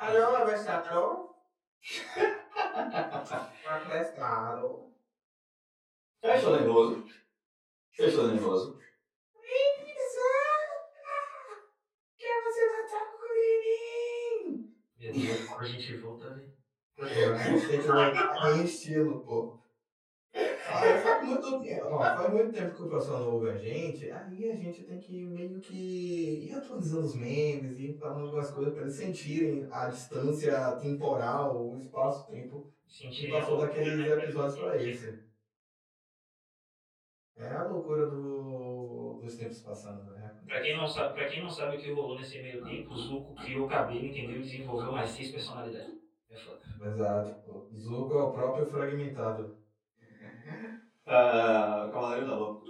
Alô, abestado? Abestado. Eu estou nervoso. Eu estou nervoso. Que você matar o Kuririn? Meu Deus, quando a gente volta, velho. A gente tem que voltar em estilo, pô. Faz muito tempo, ó, faz muito tempo que o pessoal não ouve a gente, aí a gente tem que meio que ir atualizando os memes e falando algumas coisas para eles sentirem a distância temporal, o espaço-tempo que Sentirem a passou loucura, daqueles né? episódios para esse. É a loucura dos tempos passando, né? Pra quem não sabe o que rolou nesse meio tempo, o Zuko criou o cabelo, entendeu? E desenvolveu mais 6 personalidades. É foda. Exato, pô. Zuko é o próprio fragmentado. Cavaleiro da Lua.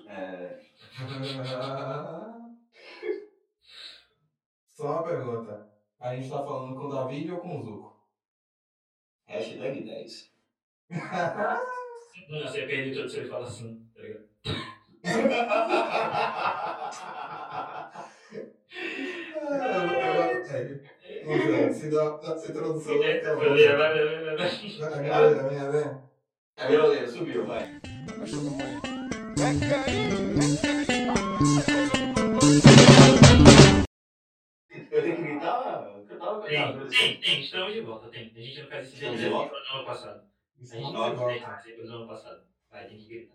Só uma pergunta. A gente tá falando com o David ou com o Zuko? Hashtag 10. Não, você ia perder tudo se ele fala assim, tá ligado? Puxa, se dá essa introdução vai ficar Vai. É verdadeiro, subiu, vai. Eu tenho que gritar? Tem, estamos de volta, tem. A gente não faz esse Estamos de exemplo volta? do ano passado. A gente Estamos não de faz volta. esse exemplo do ano passado. Vai, tem que gritar.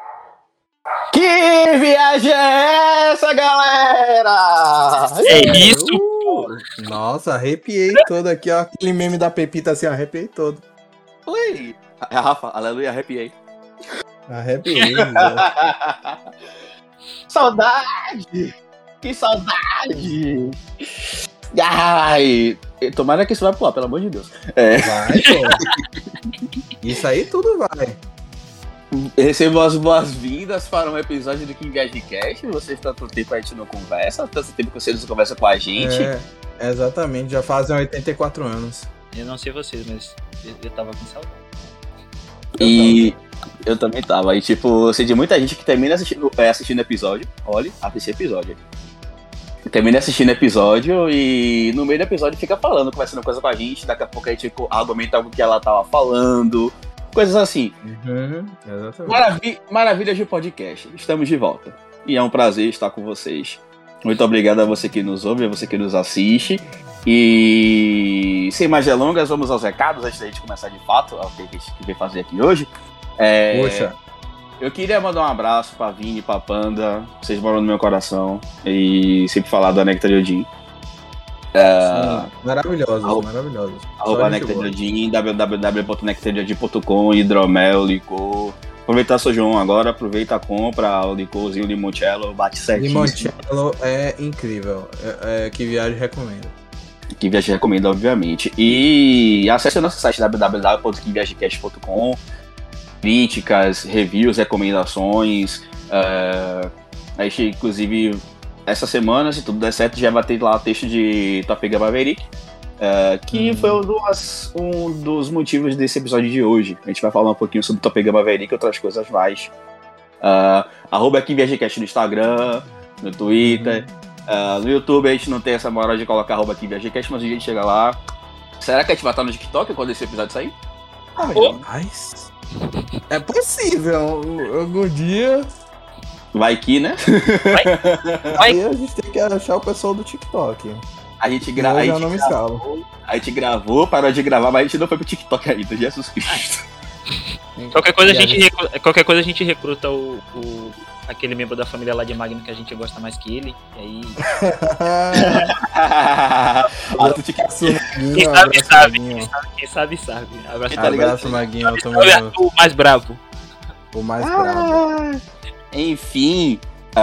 Que viagem é essa, galera? É isso! Nossa, arrepiei todo aqui, ó. Aquele meme da Pepita assim, arrepiei todo. Oi! Rafa, aleluia, arrepiei. Arrepiei, Saudade! Que saudade! Ai, tomara que isso vai pro ar, pelo amor de Deus. Vai, pô. Isso aí tudo vai. Recebo as boas-vindas para um episódio do King Viagem Cast. Vocês tanto tempo a gente não conversa, tanto tempo que vocês não conversam com a gente. Exatamente, já fazem 84 anos. Eu não sei vocês, mas eu tava com saudade. E eu também tava. E tipo, eu sei de muita gente que termina assistindo episódio. Olha, assistir episódio aqui. Termina assistindo episódio e no meio do episódio fica falando, conversando coisa com a gente. Daqui a pouco a gente argumenta algo que ela tava falando. Coisas assim. Exatamente. Maravilhas de podcast. Estamos de volta. E é um prazer estar com vocês. Muito obrigado a você que nos ouve, a você que nos assiste. E sem mais delongas, vamos aos recados antes da gente começar de fato o que a gente veio fazer aqui hoje. Poxa. Eu queria mandar um abraço pra Vini, pra Panda. Vocês moram no meu coração. E sempre falar da Nectar de Odin. Maravilhosos. Arroba Nectar de Odin, www.nectardeodin.com, hidromel, licor. Aproveitar São João agora, aproveita a compra, o licorzinho, limoncello, bate certinho. Limoncello é incrível. Que viagem recomendo. Que Viagem recomenda, obviamente. E acesse o nosso site www.queviagecast.com. Críticas, reviews, recomendações. A gente, inclusive, essa semana, se tudo der certo, já vai ter lá o texto de Top Gun Maverick. Que foi um dos motivos desse episódio de hoje. A gente vai falar um pouquinho sobre Top Gun Maverick e outras coisas mais. Arroba aqui ViagemCast no Instagram, no Twitter. No YouTube a gente não tem essa moral de colocar arroba aqui ViagemCast, mas a gente chega lá. Será que a gente vai estar no TikTok quando esse episódio sair? Mas é possível. Algum dia. Vai que, né? Aí a gente tem que achar o pessoal do TikTok. A gente gravou, parou de gravar, mas a gente não foi pro TikTok ainda, Jesus Cristo. Qualquer coisa a gente recruta aquele membro da família lá de Magno que a gente gosta mais que ele. E aí. Quem sabe. Abraço, Maguinho. O mais bravo. Enfim,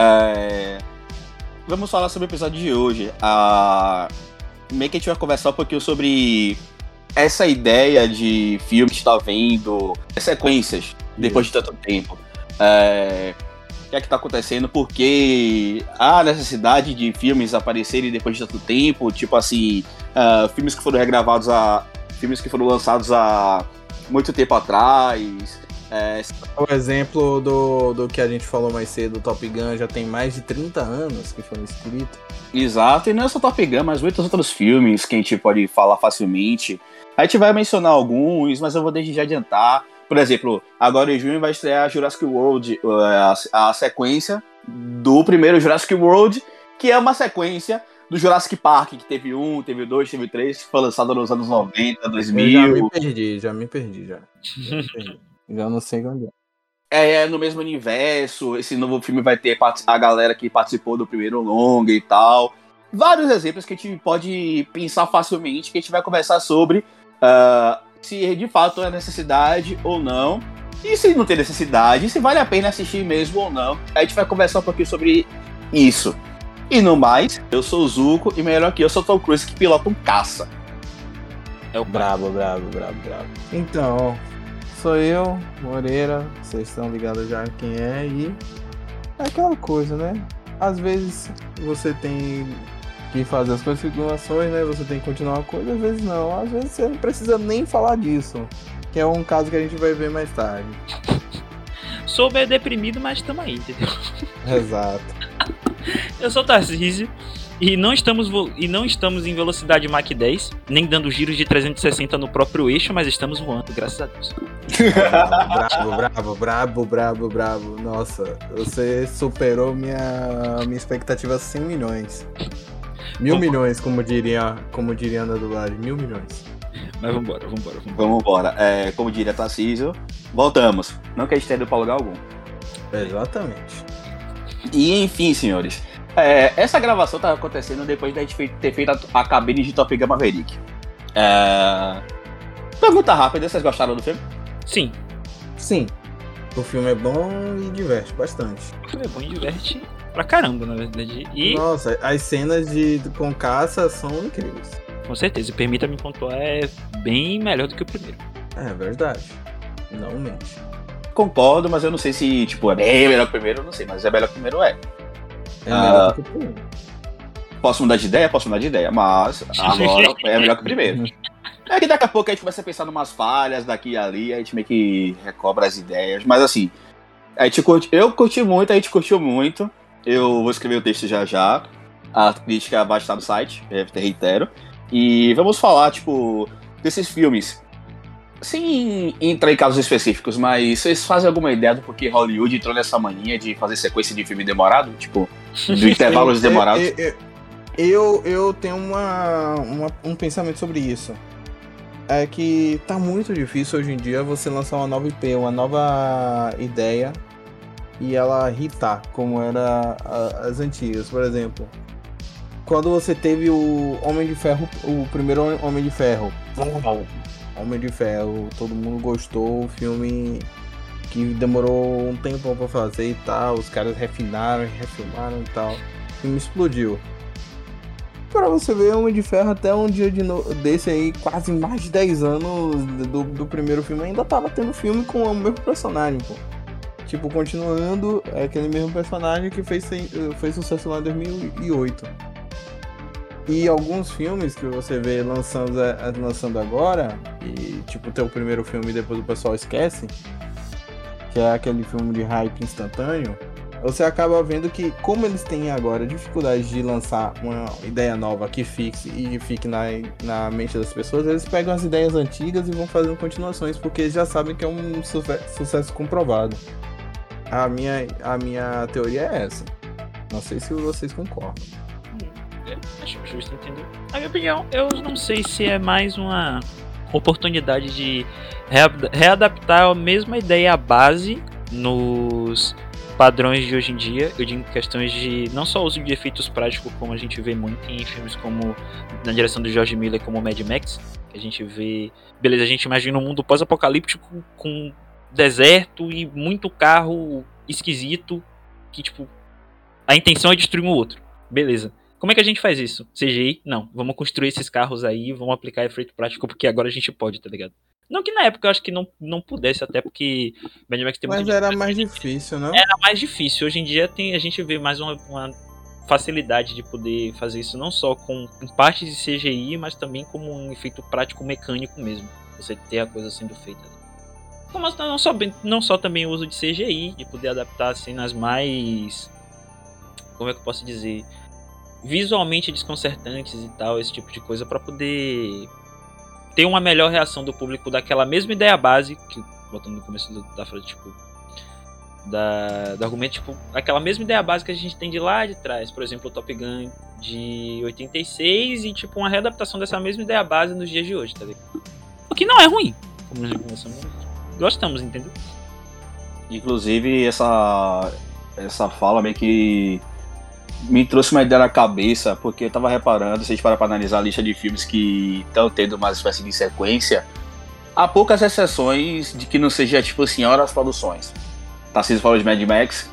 vamos falar sobre o episódio de hoje. Meio que a gente vai conversar um pouquinho sobre essa ideia de filme que está vendo, sequências, depois de tanto tempo. O que é que tá acontecendo? Porque há necessidade de filmes aparecerem depois de tanto tempo, tipo assim, filmes que foram regravados filmes que foram lançados há muito tempo atrás. O exemplo do que a gente falou mais cedo, do Top Gun, já tem mais de 30 anos que foi escrito. Exato, e não é só Top Gun, mas muitos outros filmes que a gente pode falar facilmente. A gente vai mencionar alguns, mas eu vou desde já adiantar. Por exemplo, agora em junho vai estrear Jurassic World, a sequência do primeiro Jurassic World, que é uma sequência do Jurassic Park, que teve 1, teve 2, teve 3, que foi lançado nos anos 90, 2000. Eu já me perdi. Já não sei onde é. É no mesmo universo, esse novo filme vai ter a galera que participou do primeiro longa e tal. Vários exemplos que a gente pode pensar facilmente, que a gente vai conversar sobre se de fato é necessidade ou não. E se não tem necessidade, se vale a pena assistir mesmo ou não. A gente vai conversar um pouquinho sobre isso. E no mais, eu sou o Zuko e melhor que eu sou o Tom Cruise que pilota um caça. É o Brabo. Então, sou eu, Moreira, vocês estão ligados já quem é, e é aquela coisa, né? Às vezes você tem que fazer as configurações, né? Você tem que continuar uma coisa, às vezes não. Às vezes você não precisa nem falar disso, que é um caso que a gente vai ver mais tarde. Sou meio deprimido, mas estamos aí, entendeu? Exato. Eu sou o Tarcísio e não estamos em velocidade Mach 10, nem dando giros de 360 no próprio eixo, mas estamos voando, graças a Deus. Brabo. Nossa, você superou minha expectativa 100 milhões. 1.000 milhões, como diria na dublagem, 1.000 milhões. Mas vambora. Como diria Tarcísio, voltamos. Não que a gente tenha ido pra lugar algum. Exatamente. E enfim, senhores, essa gravação tá acontecendo depois da gente ter feito a cabine de Top Gun Maverick. Pergunta rápida, vocês gostaram do filme? Sim. O filme é bom e diverte bastante. O filme é bom e diverte pra caramba, na verdade. E, nossa, as cenas com caça são incríveis. Com certeza, e permita-me pontuar, é bem melhor do que o primeiro. É verdade. Não mente. Concordo, mas eu não sei se é bem melhor que o primeiro, eu não sei, mas é melhor que o primeiro É melhor do que o primeiro. Posso mudar de ideia, mas agora é melhor que o primeiro. É que daqui a pouco a gente começa a pensar em umas falhas daqui e ali, a gente meio que recobra as ideias, mas assim, eu curti muito, a gente curtiu muito, eu vou escrever o texto já, a crítica vai estar no site, reitero, e vamos falar, desses filmes. Sem entrar em casos específicos, mas vocês fazem alguma ideia do porquê Hollywood entrou nessa mania de fazer sequência de filme demorado? De intervalos demorados? Eu tenho um pensamento sobre isso. É que tá muito difícil hoje em dia você lançar uma nova IP, uma nova ideia, e ela hitar, como era as antigas. Por exemplo, quando você teve o Homem de Ferro, o primeiro Homem de Ferro, todo mundo gostou, o filme que demorou um tempão pra fazer e tal, os caras refinaram e tal, o filme explodiu. Pra você ver, Homem de Ferro até um dia desse aí, quase mais de 10 anos do primeiro filme, ainda tava tendo filme com o mesmo personagem, pô. Continuando, aquele mesmo personagem que fez sucesso lá em 2008. E alguns filmes que você vê lançando agora, e tem o primeiro filme e depois o pessoal esquece, que é aquele filme de hype instantâneo, você acaba vendo que, como eles têm agora dificuldade de lançar uma ideia nova que fixe e fique na mente das pessoas, eles pegam as ideias antigas e vão fazendo continuações, porque eles já sabem que é um sucesso comprovado. A minha teoria é essa. Não sei se vocês concordam. Acho justo entender. Na minha opinião, eu não sei se é mais uma oportunidade de readaptar a mesma ideia base nos padrões de hoje em dia. Eu digo questões de não só uso de efeitos práticos, como a gente vê muito em filmes como na direção do George Miller, como Mad Max, que a gente vê, beleza, a gente imagina um mundo pós-apocalíptico com deserto e muito carro esquisito, que a intenção é destruir um outro, beleza. Como é que a gente faz isso? CGI? Não. Vamos construir esses carros aí, vamos aplicar efeito prático, porque agora a gente pode, tá ligado? Não que na época eu acho que não pudesse, até porque Mad Max tem muito... Mas era mais difícil, não? Era mais difícil. Hoje em dia a gente vê mais uma facilidade de poder fazer isso, não só com partes de CGI, mas também como um efeito prático mecânico mesmo. Você ter a coisa sendo feita. Como não só também o uso de CGI, de poder adaptar cenas mais... Como é que eu posso dizer? Visualmente desconcertantes e tal, esse tipo de coisa, pra poder ter uma melhor reação do público daquela mesma ideia base, que botando no começo da frase, tipo, do argumento, tipo, aquela mesma ideia base que a gente tem de lá de trás, por exemplo, o Top Gun de 86 e, tipo, uma readaptação dessa mesma ideia base nos dias de hoje, tá ligado? O que não é ruim, como nós gostamos, entendeu? Inclusive, essa fala meio que me trouxe uma ideia na cabeça, porque eu tava reparando, se a gente parar pra analisar a lista de filmes que estão tendo uma espécie de sequência, há poucas exceções de que não seja, tipo assim, horas produções. Tarcísio falou de Mad Max,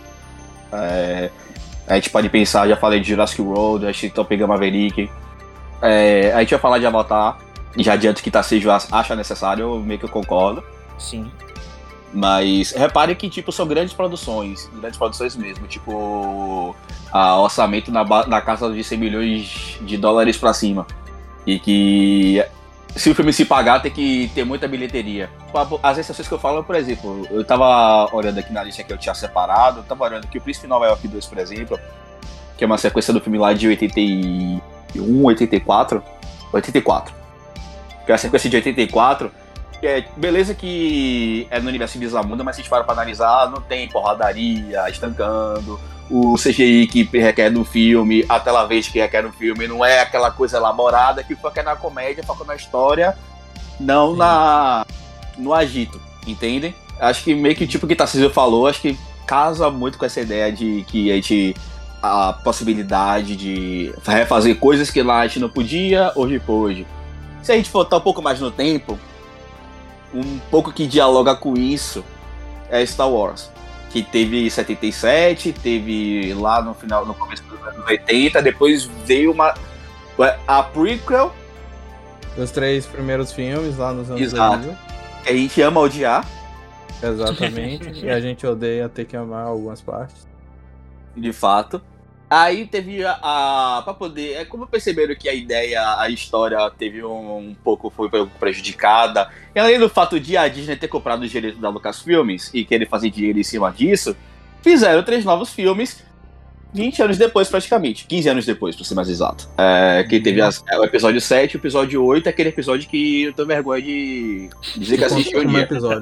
a gente pode pensar, já falei de Jurassic World, a gente Top Gun Maverick, a gente vai falar de Avatar, e já adianto que Tarcísio acha necessário, meio que eu concordo. Sim. Mas repare que, tipo, são grandes produções mesmo, tipo, orçamento na casa de 100 milhões de dólares pra cima. E que, se o filme se pagar, tem que ter muita bilheteria. As exceções que eu falo, por exemplo, eu tava olhando aqui na lista que eu tinha separado, eu tava olhando aqui o Príncipe de Nova York 2, por exemplo, que é uma sequência do filme lá de 81, 84, que é a sequência de 84, beleza que é no universo de Zamunda, mas se a gente para analisar, não tem porradaria, estancando, o CGI que requer no filme, a tela verde que requer no filme, não é aquela coisa elaborada que foca na comédia, foca na história, não no agito, entendem? Acho que meio que tipo que Tarcísio falou, acho que casa muito com essa ideia de que a possibilidade de refazer coisas que lá a gente não podia, hoje pôde. Se a gente voltar um pouco mais no tempo, um pouco que dialoga com isso é Star Wars, que teve 77, teve lá no começo dos anos 80, depois veio a prequel. Os 3 primeiros filmes lá nos anos Exato. 2000. Que a gente ama odiar. Exatamente. E a gente odeia ter que amar algumas partes. De fato. Aí teve pra poder... como perceberam que a história teve um pouco, foi prejudicada. E além do fato de a Disney ter comprado os direitos da Lucasfilmes e querer fazer dinheiro em cima disso, fizeram 3 novos filmes 20 anos depois, praticamente. 15 anos depois, pra ser mais exato. Que teve o episódio 7, o episódio 8, aquele episódio que eu tenho vergonha de dizer que assisti um dia. Episódio.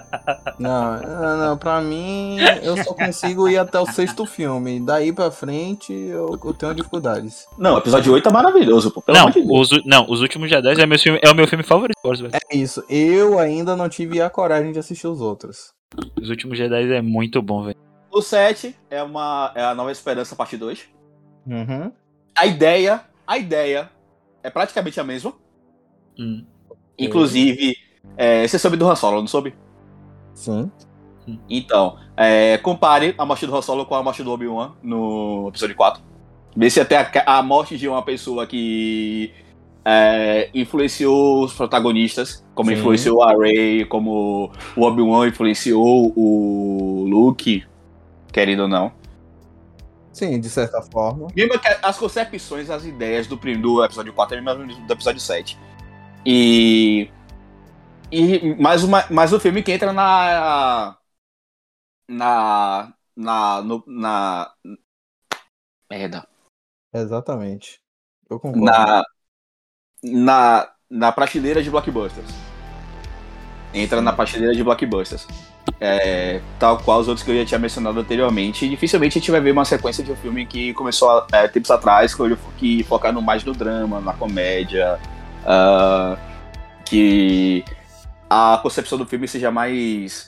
Não, pra mim, eu só consigo ir até o 6º filme. Daí pra frente, eu tenho dificuldades. Não, o episódio 8 é maravilhoso, pô. Pelo amor de Deus. Os Últimos Jedi é o meu filme favorito. Velho. É isso, eu ainda não tive a coragem de assistir os outros. Os Últimos Jedi é muito bom, velho. O 7 é a Nova Esperança, parte 2. Uhum. A ideia é praticamente a mesma. Inclusive, você soube do Han Solo, não soube? Sim. Então, compare a morte do Han Solo com a morte do Obi-Wan no episódio 4. Vê se até a morte de uma pessoa que influenciou os protagonistas, como Sim. Influenciou a Rey, como o Obi-Wan influenciou o Luke, querendo ou não. Sim, de certa forma. Mesmo que as concepções, as ideias do episódio 4 é mesmo do episódio 7. Mais um filme que entra merda. Exatamente. Eu concordo. Na prateleira de blockbusters. Entra na prateleira de blockbusters. Tal qual os outros que eu já tinha mencionado anteriormente. E dificilmente a gente vai ver uma sequência de um filme que começou tempos atrás, que focando mais no drama, na comédia, que a concepção do filme seja mais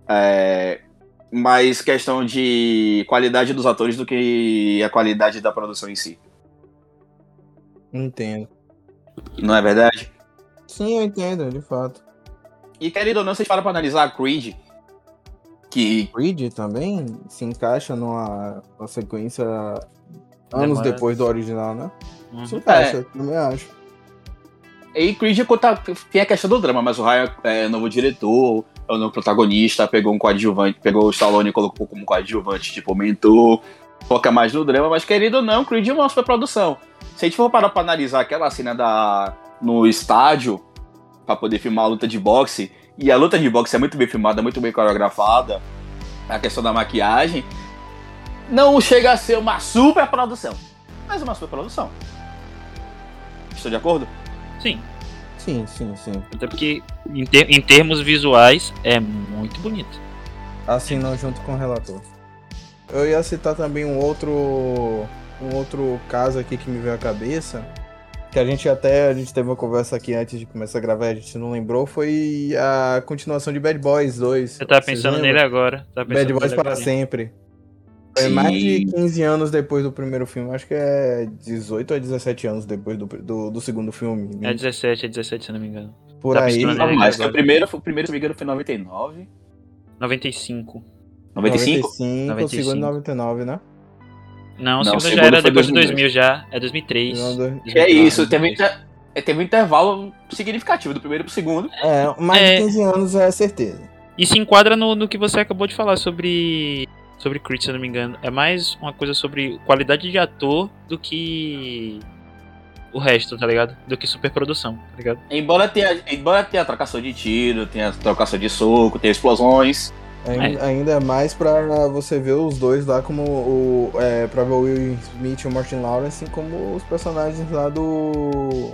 questão de qualidade dos atores do que a qualidade da produção em si. Entendo. Não é verdade? Sim, eu entendo, de fato. E querendo ou não, vocês param pra analisar a Creed, que Creed também se encaixa numa sequência anos depois do original, né? Se encaixa, também acho. E Creed tem a questão do drama, mas o Ryan é novo diretor, é o novo protagonista, pegou um coadjuvante, pegou o Stallone e colocou como coadjuvante, tipo, mentor, foca mais no drama, mas querendo ou não, Creed é uma superprodução. Se a gente for parar pra analisar aquela cena no estádio, pra poder filmar a luta de boxe, E a luta de boxe é muito bem filmada, muito bem coreografada. A questão da maquiagem não chega a ser uma super produção, mas uma super produção. Estou de acordo? Sim. Sim. Até porque, em termos visuais, é muito bonito. Assinou junto com o relator. Eu ia citar também um outro caso aqui que me veio à cabeça, que a gente teve uma conversa aqui antes de começar a gravar, a gente não lembrou, foi a continuação de Bad Boys 2. Eu tava Vocês pensando lembram? nele agora. Bad Boys para sempre. Foi mais de 15 anos depois do primeiro filme, acho que é 18 ou 17 anos depois do segundo filme. É 17, se eu não me engano. Por tá aí. pensando Não, nele mas que agora. o primeiro, se não me engano, foi 99. 95. 95? 95, o segundo 99, né? Não, o Não, segundo o já era segundo foi depois de 2002. 2000 já. É 2003. É isso, 2003. teve um intervalo significativo do primeiro pro segundo. Mais de 15 anos é certeza. E se enquadra no que você acabou de falar sobre Creed, se eu não me engano. É mais uma coisa sobre qualidade de ator do que o resto, tá ligado? Do que superprodução, tá ligado? Embora tenha trocação de tiro, tenha trocação de soco, tenha explosões. Ainda é mais pra você ver os dois lá como pra ver o Will Smith e o Martin Lawrence como os personagens lá do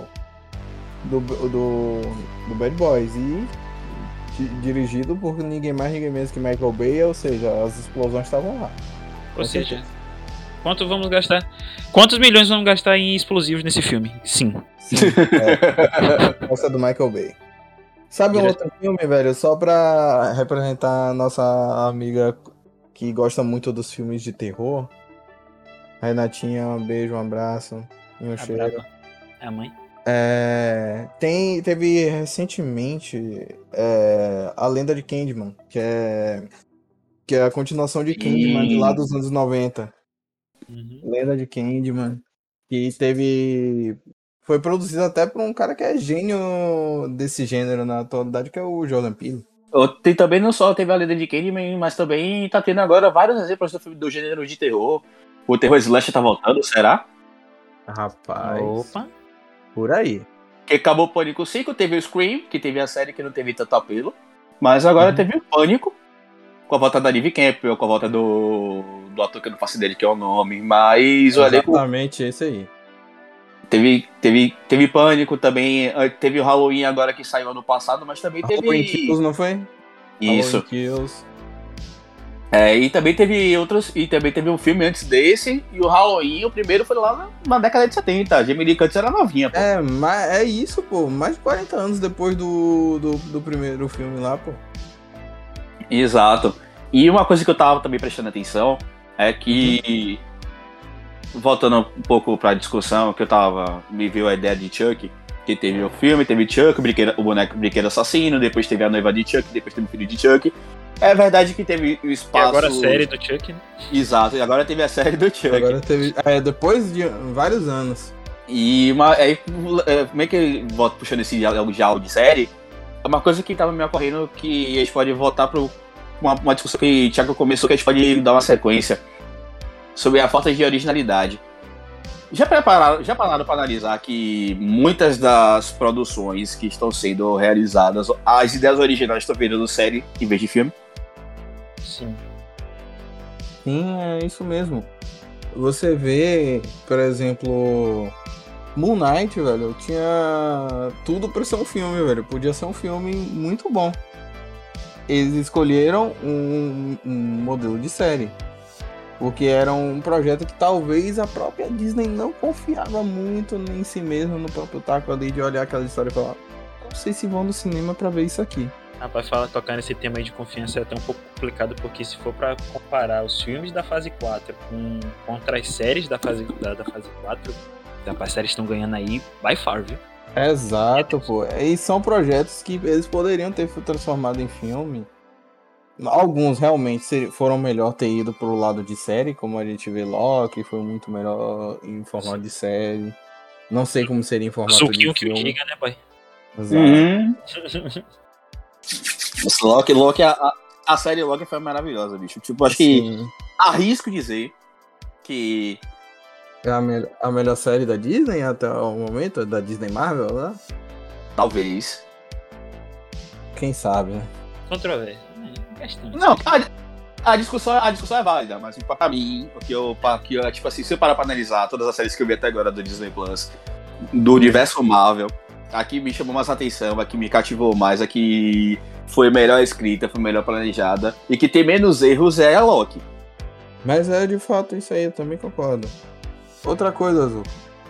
Bad Boys. E dirigido por ninguém mais, ninguém menos que Michael Bay, ou seja, as explosões estavam lá. Ou seja, quanto vamos gastar? Quantos milhões vamos gastar em explosivos nesse filme? Sim. Essa é do Michael Bay. Sabe um outro filme, velho? Só pra representar a nossa amiga que gosta muito dos filmes de terror. Renatinha, um beijo, um abraço e um cheiro. É a mãe? Teve recentemente A Lenda de Candyman, que é a continuação de Candyman de lá dos anos 90. Uhum. Lenda de Candyman. Que foi produzido até por um cara que é gênio desse gênero na atualidade, que é o Jordan Peele. Tem também não só teve a Lenda de Candyman, mas também tá tendo agora vários exemplos do gênero de terror. O terror slash tá voltando, será? Rapaz. Opa. Por aí. Que acabou o Pânico 5, teve o Scream, que teve a série que não teve tanto apelo. Mas agora teve o Pânico, com a volta da Neve Campbell, com a volta do ator que eu não faço ideia de que é o nome, mas o elenco... Exatamente esse aí. Teve Pânico também, teve o Halloween agora que saiu ano passado, mas também teve... Halloween Kills, não foi? Isso. Halloween Kills. E também teve um filme antes desse, e o Halloween, o primeiro foi lá na década de 70, a Jamie Lee Curtis era novinha, pô. Mas é isso, pô, mais de 40 anos depois do primeiro filme lá, pô. Exato. E uma coisa que eu tava também prestando atenção é que, voltando um pouco pra discussão, que me veio a ideia de Chuck, que teve o filme, teve Chuck, o boneco brinquedo assassino, depois teve a noiva de Chuck, depois teve o filho de Chuck. É verdade que teve o espaço... E agora a série do Chuck, né? Exato, e agora teve a série do Chuck. Agora teve... depois de vários anos. E como é que volta puxando esse diálogo de série? É uma coisa que tava me ocorrendo que a gente pode voltar para uma discussão que o Thiago começou, que a gente pode dar uma sequência sobre a falta de originalidade. Já pararam para analisar que muitas das produções que estão sendo realizadas, as ideias originais estão virando série em vez de filme? Sim. Sim, é isso mesmo. Você vê, por exemplo, Moon Knight, velho, tinha tudo pra ser um filme, velho. Podia ser um filme muito bom. Eles escolheram um modelo de série. Porque era um projeto que talvez a própria Disney não confiava muito em si mesma, no próprio taco ali, de olhar aquela história e falar: não sei se vão no cinema pra ver isso aqui. Rapaz, tocar nesse tema aí de confiança é até um pouco complicado, porque se for pra comparar os filmes da fase 4 contra as séries da fase 4, as séries estão ganhando aí by far, viu? Exato, pô. E são projetos que eles poderiam ter transformado em filme. Alguns realmente foram melhor ter ido pro lado de série, como a gente vê Loki, foi muito melhor em formato de série. Não sei como seria em formato de filme. Que o diga, né, pai? Exato. Loki, a série Loki foi maravilhosa, bicho. Tipo, acho que arrisco dizer que é a melhor série da Disney até o momento, da Disney Marvel, né? Talvez. quem sabe, né? Controvérsia. Questão. Não, a discussão é válida, mas pra mim, porque eu, tipo assim, se eu parar pra analisar todas as séries que eu vi até agora do Disney Plus, do universo Marvel, a que me chamou mais atenção, a que me cativou mais, a que foi melhor escrita, foi melhor planejada, e que tem menos erros é a Loki. Mas é de fato isso aí, eu também concordo. Outra coisa, Azul.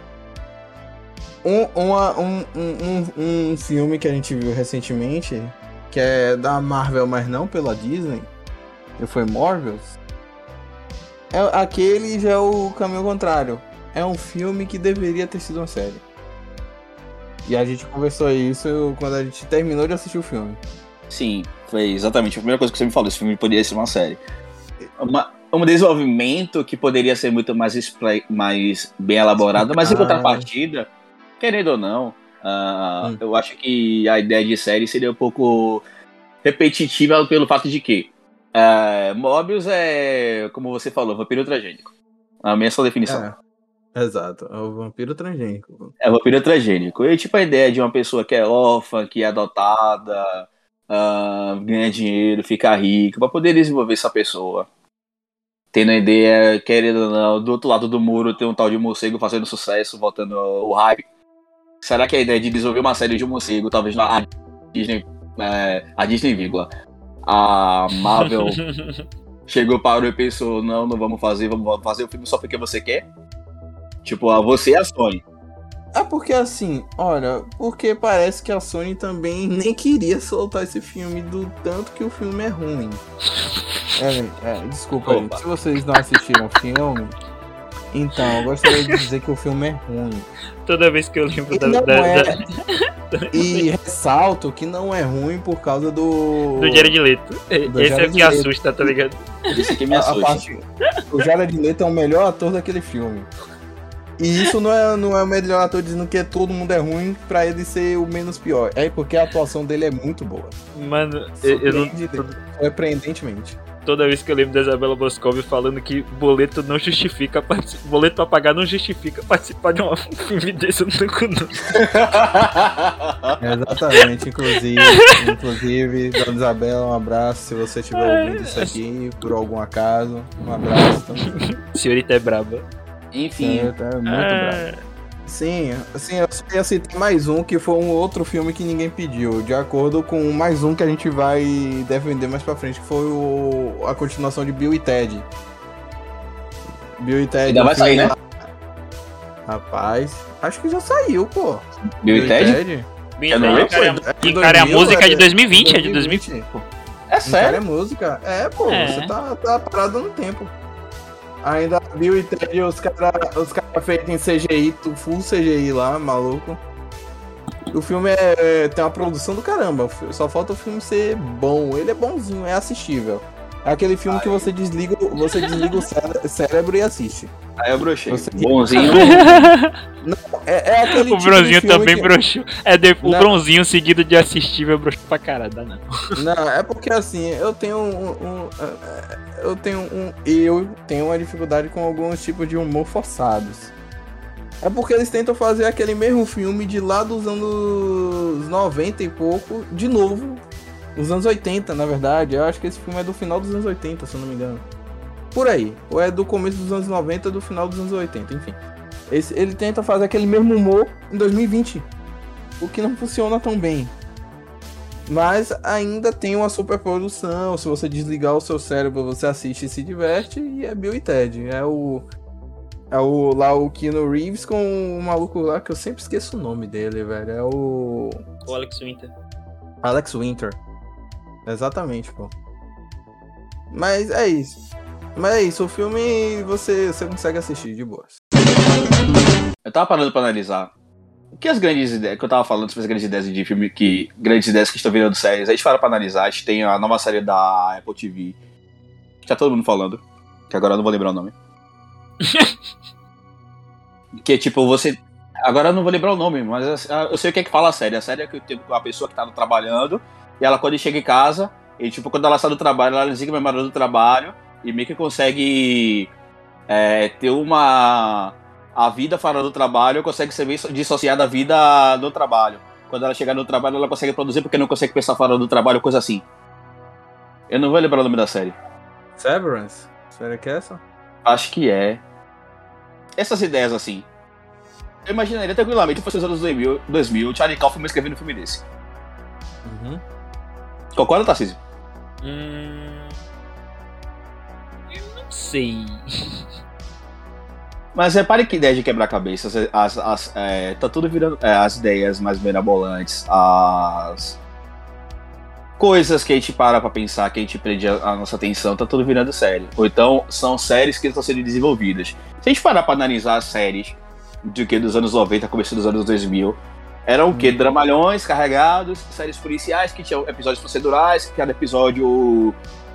Um filme que a gente viu recentemente, que é da Marvel, mas não pela Disney, que foi Marvels. Aquele já é o caminho contrário. É um filme que deveria ter sido uma série. E a gente conversou isso quando a gente terminou de assistir o filme. Sim, foi exatamente a primeira coisa que você me falou. Esse filme poderia ser uma série. Um desenvolvimento que poderia ser muito mais bem elaborado, mas em contrapartida, querendo ou não, eu acho que a ideia de série seria um pouco repetitiva pelo fato de que Mobius é, como você falou, vampiro transgênico. A minha só definição. Exato, é o vampiro transgênico. É o vampiro transgênico. E tipo a ideia de uma pessoa que é órfã, que é adotada, ganha dinheiro, fica rica, pra poder desenvolver essa pessoa. Tendo a ideia, querendo ou não, do outro lado do muro tem um tal de morcego fazendo sucesso, voltando ao hype. Será que a ideia de desenvolver uma série de um morcego, talvez a Disney, a Marvel chegou para e pensou, não vamos fazer o filme só porque você quer? Tipo, você e a Sony. Porque assim, porque parece que a Sony também nem queria soltar esse filme do tanto que o filme é ruim. Desculpa, gente, se vocês não assistiram o filme, então eu gostaria de dizer que o filme é ruim. Toda vez que eu lembro E ressalto que não é ruim por causa do Jared Leto. Esse é o que assusta, tá ligado? Esse aqui me assusta. O Jared Leto é o melhor ator daquele filme. E isso não é o melhor ator dizendo que todo mundo é ruim pra ele ser o menos pior. É porque a atuação dele é muito boa. Mano, eu não... Surpreendentemente. Toda vez que eu lembro da Isabela Boscov falando que boleto não justifica boleto a pagar não justifica participar de um filme desse, eu não conheço. Exatamente, inclusive, Dona Isabela, um abraço se você estiver ouvindo isso aqui, por algum acaso, um abraço também. Senhorita é braba. Enfim. Senhorita é muito braba. Sim, eu só ia citar mais um que foi um outro filme que ninguém pediu, de acordo com mais um que a gente vai defender mais pra frente, que foi a continuação de Bill e Ted. Bill e Ted. Ainda vai sair, né? Rapaz, acho que já saiu, pô. Bill e Ted? Cara, é a música de 2020, é de 2020. É sério? Cara, é música. Você tá parado no tempo. Ainda Bill e Ted, os cara feitos em CGI, full CGI lá, maluco. O filme tem uma produção do caramba, só falta o filme ser bom. Ele é bonzinho, é assistível. É aquele filme que você desliga o cérebro e assiste. Aí eu brochei. Bonzinho. Não, é aquele o Bronzinho tipo também broxou. O Bronzinho seguido de assistível broxou pra caralho, dá não. Não, é porque assim, eu tenho uma dificuldade com alguns tipos de humor forçados. É porque eles tentam fazer aquele mesmo filme de lá dos anos 90 e pouco, de novo, nos anos 80, na verdade. Eu acho que esse filme é do final dos anos 80, se eu não me engano. Por aí. Ou é do começo dos anos 90 ou do final dos anos 80, enfim. Ele tenta fazer aquele mesmo humor em 2020. O que não funciona tão bem. Mas ainda tem uma superprodução. Se você desligar o seu cérebro, você assiste e se diverte. E é Bill e Ted. É o Keanu Reeves com o maluco lá que eu sempre esqueço o nome dele, velho. É o Alex Winter. Alex Winter. Exatamente, pô. Mas é isso. O filme você consegue assistir de boas. Eu tava parando pra analisar o que as grandes ideias, que eu tava falando sobre as grandes ideias de filme, grandes ideias que estão virando séries. A gente para pra analisar, a gente tem a nova série da Apple TV, que tá todo mundo falando, que agora eu não vou lembrar o nome. Que tipo, agora eu não vou lembrar o nome, mas eu sei o que é que fala a série. A série é que tem uma pessoa que tá trabalhando, e ela quando chega em casa, e tipo, quando ela sai do trabalho, ela desliga a memória do trabalho, e meio que consegue ter a vida fora do trabalho, consegue ser bem dissociada da vida do trabalho. Quando ela chegar no trabalho, ela consegue produzir porque não consegue pensar fora do trabalho, coisa assim. Eu não vou lembrar o nome da série. Severance? Será que é essa? Acho que é. Essas ideias assim. Eu imaginaria tranquilamente se fosse os anos 2000 o Charlie Kaufman escrevendo um filme desse. Uhum. Concorda, Tarcísio? Eu não sei. Mas repare que ideia de quebra-cabeças, tá tudo virando as ideias mais mirabolantes, as coisas que a gente para pra pensar, que a gente prende a nossa atenção, tá tudo virando série. Ou então, são séries que estão sendo desenvolvidas. Se a gente parar pra analisar as séries dos anos 90, começo dos anos 2000, eram o quê? Dramalhões carregados, séries policiais que tinham episódios procedurais, cada episódio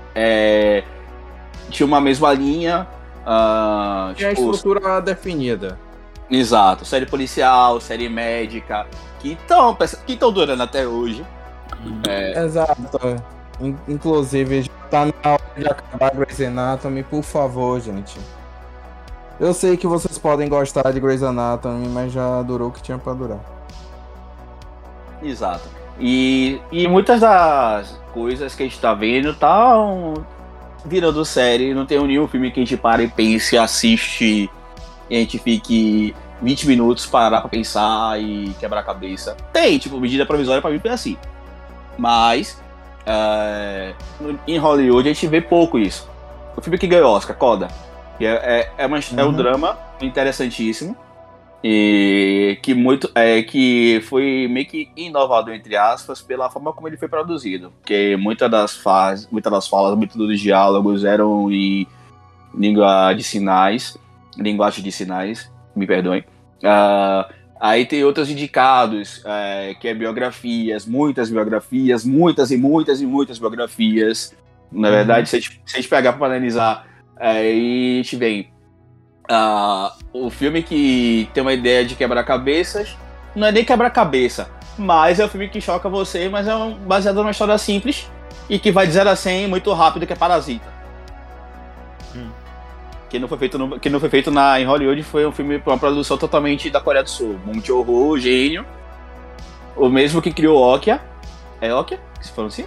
tinha uma mesma linha. E a estrutura definida. Exato, série policial, série médica, que estão durando até hoje. Exato. Inclusive, já tá na hora de acabar Grey's Anatomy, por favor, gente. Eu sei que vocês podem gostar de Grey's Anatomy, mas já durou o que tinha pra durar. Exato. E muitas das coisas que a gente tá vendo estão virando série. Não tem nenhum filme que a gente pare e pense, assiste e a gente fique 20 minutos parar pra pensar e quebrar a cabeça. Tem, tipo, medida provisória pra mim foi assim. Mas em Hollywood a gente vê pouco isso. O filme que ganhou Oscar, Coda, que é um drama interessantíssimo e que foi meio que inovador, entre aspas, pela forma como ele foi produzido, porque muitas das falas, muitos dos diálogos eram em linguagem de sinais, me perdoem. Aí tem outros indicados, que é biografias, muitas biografias. Na verdade, se a gente pegar para analisar, aí a gente vem o filme que tem uma ideia de quebra-cabeças, não é nem quebra-cabeça, mas é um filme que choca você, mas é baseado numa história simples e que vai de 0 a 100 muito rápido, que é Parasita. Que não foi feito em Hollywood, foi um filme, uma produção totalmente da Coreia do Sul. Monte Horror, gênio. O mesmo que criou Okja. É Okja que se pronuncia?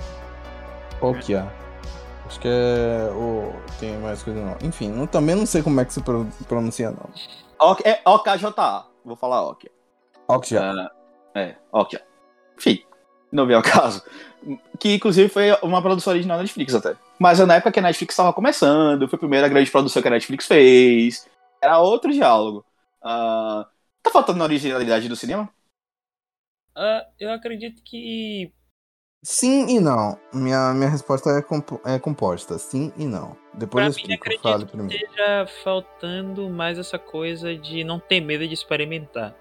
Okja. Acho que tem mais coisa não. Enfim, também não sei como é que se pronuncia não. É OKJA. Vou falar Okja. Okja. Okja. Enfim, não veio ao caso. Que inclusive foi uma produção original da Netflix até. Mas na época que a Netflix estava começando, foi a primeira grande produção que a Netflix fez. Era outro diálogo. Tá faltando na originalidade do cinema? Eu acredito que... Sim e não. Minha resposta é composta. Sim e não. Depois eu explico. Fale primeiro. Que esteja faltando mais essa coisa de não ter medo de experimentar.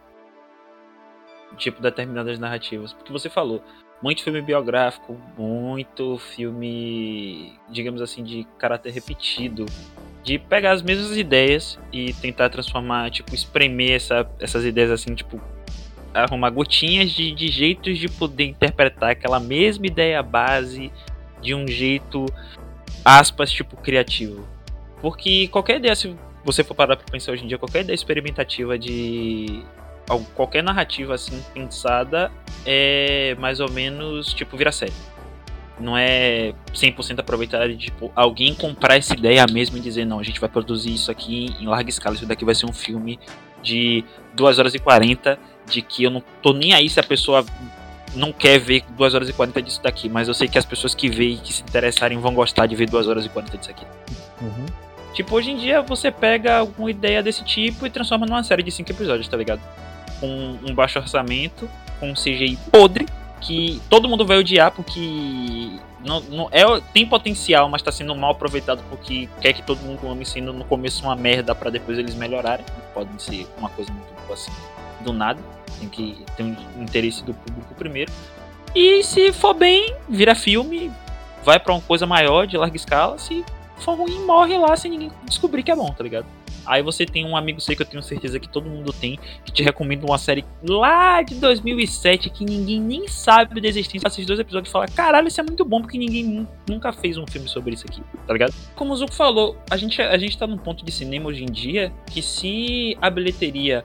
Tipo, determinadas narrativas. Porque você falou, muito filme biográfico, muito filme, digamos assim, de caráter repetido. De pegar as mesmas ideias e tentar transformar, tipo, espremer essas ideias assim, tipo, arrumar gotinhas de jeitos de poder interpretar aquela mesma ideia base de um jeito, aspas, tipo, criativo. Porque qualquer ideia, se você for parar pra pensar hoje em dia, qualquer ideia experimentativa de qualquer narrativa assim pensada é mais ou menos tipo virar série. Não é 100% aproveitada de tipo alguém comprar essa ideia mesmo e dizer não, a gente vai produzir isso aqui em larga escala, isso daqui vai ser um filme de 2 horas e 40, de que eu não tô nem aí se a pessoa não quer ver 2 horas e 40 disso daqui, mas eu sei que as pessoas que veem e que se interessarem vão gostar de ver 2 horas e 40 disso aqui. Tipo, hoje em dia você pega alguma ideia desse tipo e transforma numa série de 5 episódios, tá ligado? Com um baixo orçamento, com um CGI podre, que todo mundo vai odiar porque tem potencial, mas tá sendo mal aproveitado porque quer que todo mundo ame, sendo no começo uma merda pra depois eles melhorarem. Não pode ser uma coisa muito boa assim, do nada. Tem que ter um interesse do público primeiro. E se for bem, vira filme, vai pra uma coisa maior, de larga escala. Se for ruim, morre lá sem ninguém descobrir que é bom, tá ligado? Aí você tem um amigo seu que eu tenho certeza que todo mundo tem, que te recomenda uma série lá de 2007 que ninguém nem sabe da existência. Assiste 2 episódios e fala, caralho, isso é muito bom porque ninguém nunca fez um filme sobre isso aqui, tá ligado? Como o Zuko falou, a gente tá num ponto de cinema hoje em dia que se a bilheteria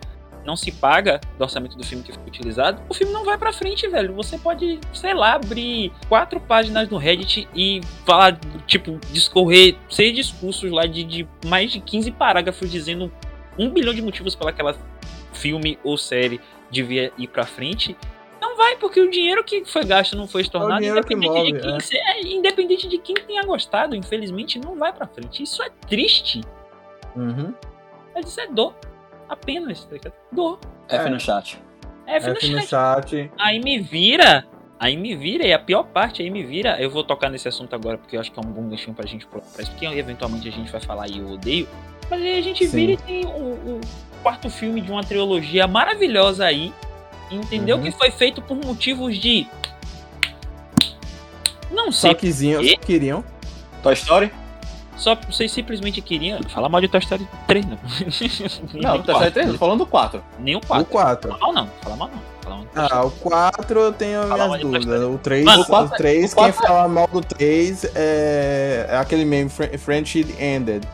não se paga do orçamento do filme que foi utilizado, o filme não vai pra frente, velho. Você pode, sei lá, abrir 4 páginas no Reddit e falar, tipo, discorrer 6 discursos lá de mais de 15 parágrafos dizendo 1 bilhão de motivos pela aquela filme ou série devia ir pra frente. Não vai, porque o dinheiro que foi gasto não foi estornado, independente de quem tenha gostado, infelizmente não vai pra frente. Isso é triste. Mas isso é dor. Apenas, dor. F no chat. F no chat. Aí me vira, e a pior parte, eu vou tocar nesse assunto agora, porque eu acho que é um bom ganchinho pra gente pular pra isso, porque eventualmente a gente vai falar e eu odeio, mas aí a gente vira e tem o 4º filme de uma trilogia maravilhosa aí, entendeu? Que foi feito por motivos de... não sei. Toquezinhos queriam. Toy Story? Só vocês simplesmente queriam falar mal de Toy Story 3, não. Não, Toy Story 3, tô falando do 4. Nem o 4. O 4. Fala mal não. O 4 eu tenho minhas dúvidas. O 3, Mano, o 3 quem fala mal do 3 é aquele meme, Friendship Ended.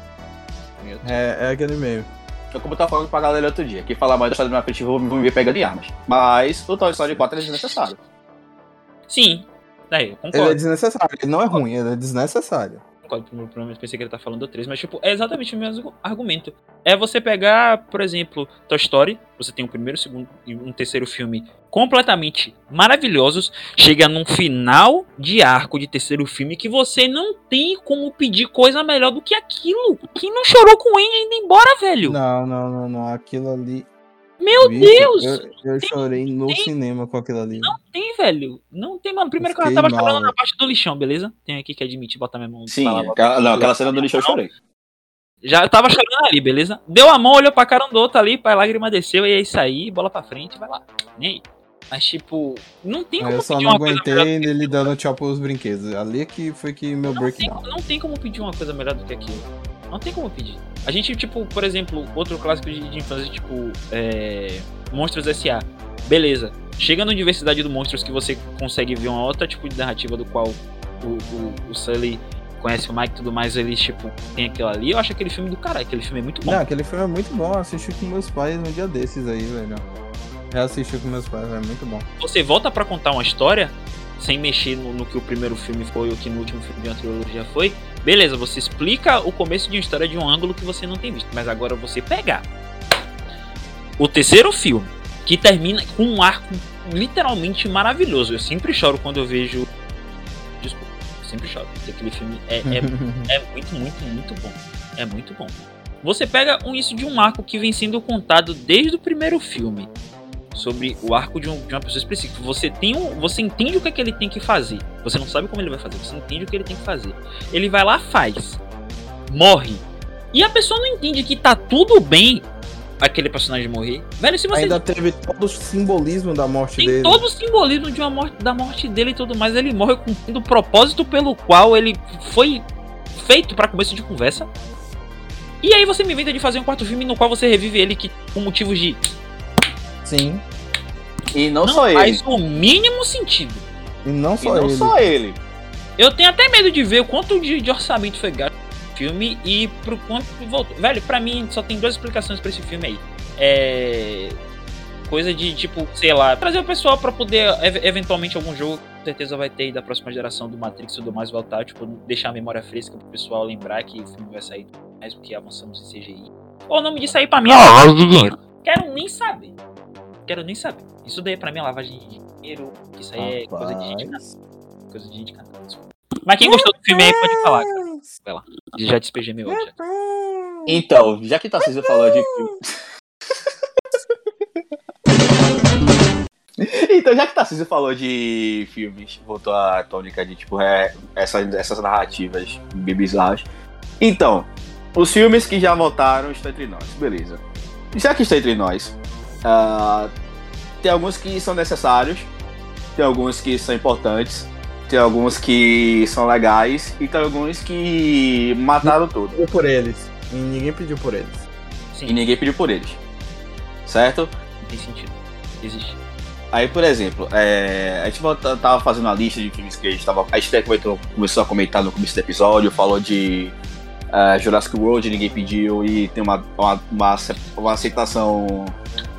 É aquele meme. Como eu tava falando pra galera outro dia, quem falar mal da história da minha frente vou me ver pegando em armas. Mas o Toy Story 4 é desnecessário. Sim, eu concordo. Ele é desnecessário, ele não é ruim, ele é desnecessário. Provavelmente pensei que ele tá falando do 3, mas tipo, é exatamente o mesmo argumento. É você pegar, por exemplo, Toy Story, você tem um primeiro, segundo e um terceiro filme completamente maravilhosos, chega num final de arco de terceiro filme que você não tem como pedir coisa melhor do que aquilo. Quem não chorou com o Andy indo embora, velho? Não, aquilo ali... Meu Deus! Eu chorei no cinema com aquilo ali. Não tem, velho. Não tem, mano. Primeiro que ela tava chorando na parte do lixão, beleza? Tem aqui que admite, botar minha mão. Sim, aquela cena do lixão eu chorei. Já tava chorando ali, beleza? Deu a mão, olhou pra cara do outro ali, a lágrima desceu e é isso aí, bola pra frente, vai lá. Nem aí. Mas, tipo, não tem como eu só não aguentei ele dando tchau pros brinquedos. Ali que foi que meu breakdown. Não tem como pedir uma coisa melhor do que aquilo. Não tem como pedir. A gente, tipo, por exemplo, outro clássico de infância, tipo, Monstros S.A. Beleza. Chega na Universidade do Monstros que você consegue ver uma outra tipo de narrativa do qual o Sully conhece o Mike e tudo mais, eles, tipo, tem aquilo ali. Eu acho aquele filme do caralho, aquele filme é muito bom. Não, aquele filme é muito bom. Eu assisti com meus pais um dia desses aí, velho. Eu assisti com meus pais, é muito bom. Você volta pra contar uma história sem mexer no que o primeiro filme foi ou que no último filme de uma trilogia foi. Beleza, você explica o começo de uma história de um ângulo que você não tem visto. Mas agora você pegar o terceiro filme, que termina com um arco literalmente maravilhoso. Eu sempre choro quando eu vejo... Desculpa, eu sempre choro. Porque aquele filme é muito, muito, muito bom. É muito bom. Você pega isso de um arco que vem sendo contado desde o primeiro filme. Sobre o arco de uma pessoa específica. Você entende o que é que ele tem que fazer. Você não sabe como ele vai fazer. Você entende o que ele tem que fazer. Ele vai lá, faz. Morre. E a pessoa não entende que tá tudo bem aquele personagem morrer. Velho, se você... Ainda teve todo o simbolismo da morte dele. Tem todo o simbolismo da morte dele e tudo mais. Ele morre cumprindo o propósito pelo qual ele foi feito pra começo de conversa. E aí você me inventa de fazer um quarto filme no qual você revive ele com motivos de... Sim. E não só ele. Faz o mínimo sentido. E não só ele. Eu tenho até medo de ver o quanto de orçamento foi gasto no filme e pro quanto voltou. Velho, pra mim só tem 2 explicações pra esse filme aí. Coisa de, tipo, sei lá, trazer o pessoal pra poder, eventualmente, algum jogo, com certeza vai ter aí da próxima geração do Matrix e tudo mais voltar, tipo, deixar a memória fresca pro pessoal lembrar que o filme vai sair mais porque avançamos em CGI. Ou o nome disso aí pra mim é lavagem de dinheiro. Quero nem saber. Isso daí pra mim é lavagem de dinheiro, que isso aí é coisa de gente cantada. Mas quem gostou do filme aí pode falar, cara. Vai lá. Já despejei meu ódio. Então, já que Tarcísio falou de filme... Então, já que Tarcísio falou de filmes, voltou a tônica de, tipo, essas narrativas bizarras. Então, os filmes que já voltaram estão entre nós, beleza. Já que está entre nós, tem alguns que são necessários, tem alguns que são importantes, tem alguns que são legais e tem alguns que mataram tudo. Pediu por eles. E ninguém pediu por eles. Sim. E ninguém pediu por eles. Certo? Não tem sentido. Existe. Aí, por exemplo, a gente tava fazendo uma lista de filmes que a gente até começou a comentar no começo do episódio, falou de Jurassic World, ninguém pediu, e tem uma aceitação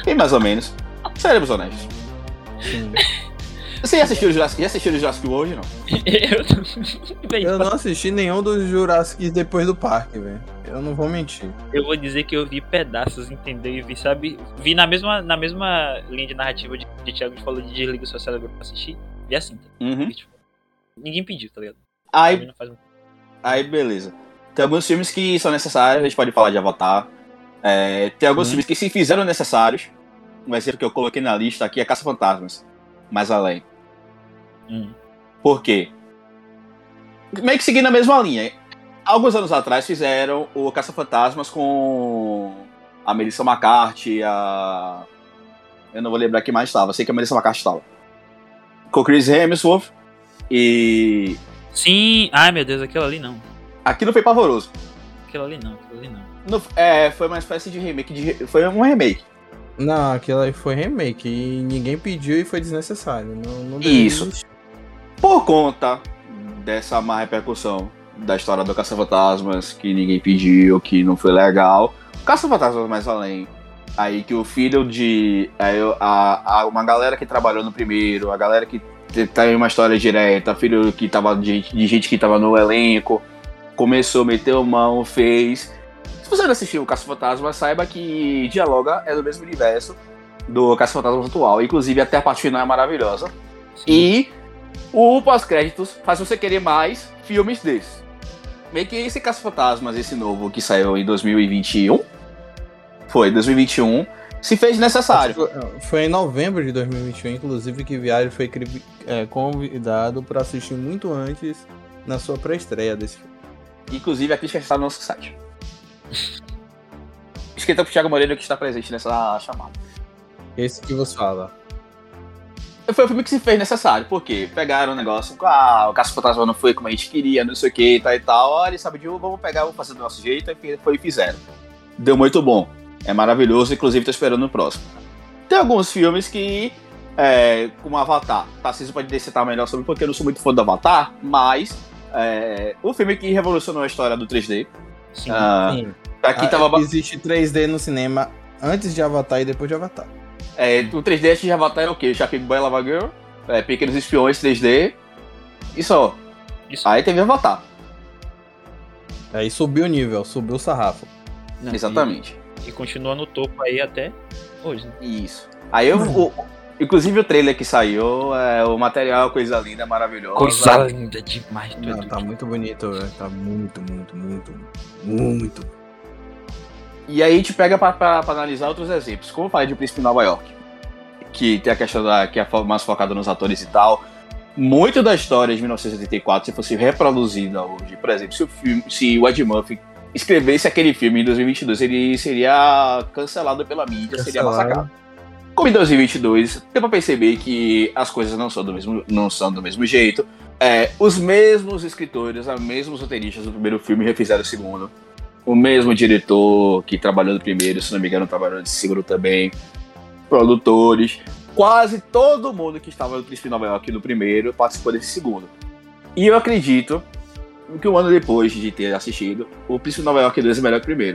Bem mais ou menos. Seremos honestos. Sim. Você já assistiu o Jurassic World, não? Eu não assisti nenhum dos Jurassic depois do parque, velho. Eu não vou mentir. Eu vou dizer que eu vi pedaços, entendeu? E vi, sabe? Vi na mesma linha de narrativa de Thiago que falou de desliga o seu cérebro pra assistir. Vi assim, tá? Uhum. Vi, tipo, ninguém pediu, tá ligado? Aí, Não faz muito. aí, beleza. Tem alguns filmes que são necessários, a gente pode falar de Avatar. Tem alguns filmes que se fizeram necessários. Um exemplo que eu coloquei na lista aqui é Caça-Fantasmas. Mais além. Por quê? Meio que seguindo a mesma linha. Alguns anos atrás fizeram o Caça-Fantasmas com a Melissa McCarthy, eu não vou lembrar quem mais estava, sei que a Melissa McCarthy estava. Com o Chris Hemsworth e... Sim, ai meu Deus, aquilo ali não. Aquilo foi pavoroso. Aquilo ali não. Foi uma espécie de remake, foi um remake. Não, aquilo aí foi remake e ninguém pediu e foi desnecessário. Não deveria Isso. existir. Por conta dessa má repercussão da história do Caça-Fantasmas, que ninguém pediu, que não foi legal. Caça-Fantasmas mais além. Aí que o filho de... uma galera que trabalhou no primeiro, a galera que tem uma história direta, filho que tava de gente que tava no elenco, começou, meteu mão, fez... Se você não assistiu o Caça-Fantasmas, saiba que dialoga é do mesmo universo do Caça-Fantasmas atual. Inclusive, até a parte final é maravilhosa. Sim. E o pós-créditos faz você querer mais filmes desses. Meio que esse Caça-Fantasmas, esse novo que saiu em 2021, foi 2021, se fez necessário. Foi em novembro de 2021, inclusive, que Viário foi convidado para assistir muito antes na sua pré-estreia desse filme. Inclusive, a crítica está no nosso site. Esquenta pro Thiago Moreira que está presente nessa chamada. Esse que você fala. Foi um filme que se fez necessário, porque pegaram o negócio, o Caça-Fantasma não foi como a gente queria, não sei o que, tal e tal. Olha, sabe de vamos pegar, vamos fazer do nosso jeito, e foi e fizeram. Deu muito bom. É maravilhoso, inclusive tô esperando o próximo. Tem alguns filmes que, como Avatar, Tarcísio pode dissertar melhor sobre, porque eu não sou muito fã do Avatar, mas o filme que revolucionou a história do 3D. Sim. Sim. Aqui tava... Existe 3D no cinema antes de Avatar e depois de Avatar. O 3D antes de Avatar era o quê? Chappie Boy Lava Girl, Pequenos Espiões 3D, e só. Isso. Aí teve Avatar. Aí subiu o nível, subiu o sarrafo. Não, Exatamente. E continua no topo aí até hoje, né? Isso. Aí inclusive o trailer que saiu, o material, coisa linda, maravilhosa. Coisa linda demais. Não, tá muito bonito, velho. Tá muito. E aí a gente pega pra analisar outros exemplos. Como eu falei de Príncipe de Nova York, que tem a questão que é mais focada nos atores e tal. Muito da história de 1984, se fosse reproduzida hoje, por exemplo, se o Ed Murphy escrevesse aquele filme em 2022, ele seria cancelado pela mídia, seria massacrado. Como em 2022, deu pra perceber que as coisas não são do mesmo jeito. Os mesmos escritores, os mesmos roteiristas do primeiro filme refizeram o segundo. O mesmo diretor que trabalhou no primeiro, se não me engano, trabalhou no segundo também. Produtores. Quase todo mundo que estava no Príncipe de Nova York no primeiro participou desse segundo. E eu acredito que um ano depois de ter assistido, o Príncipe de Nova York 2 é melhor que o primeiro.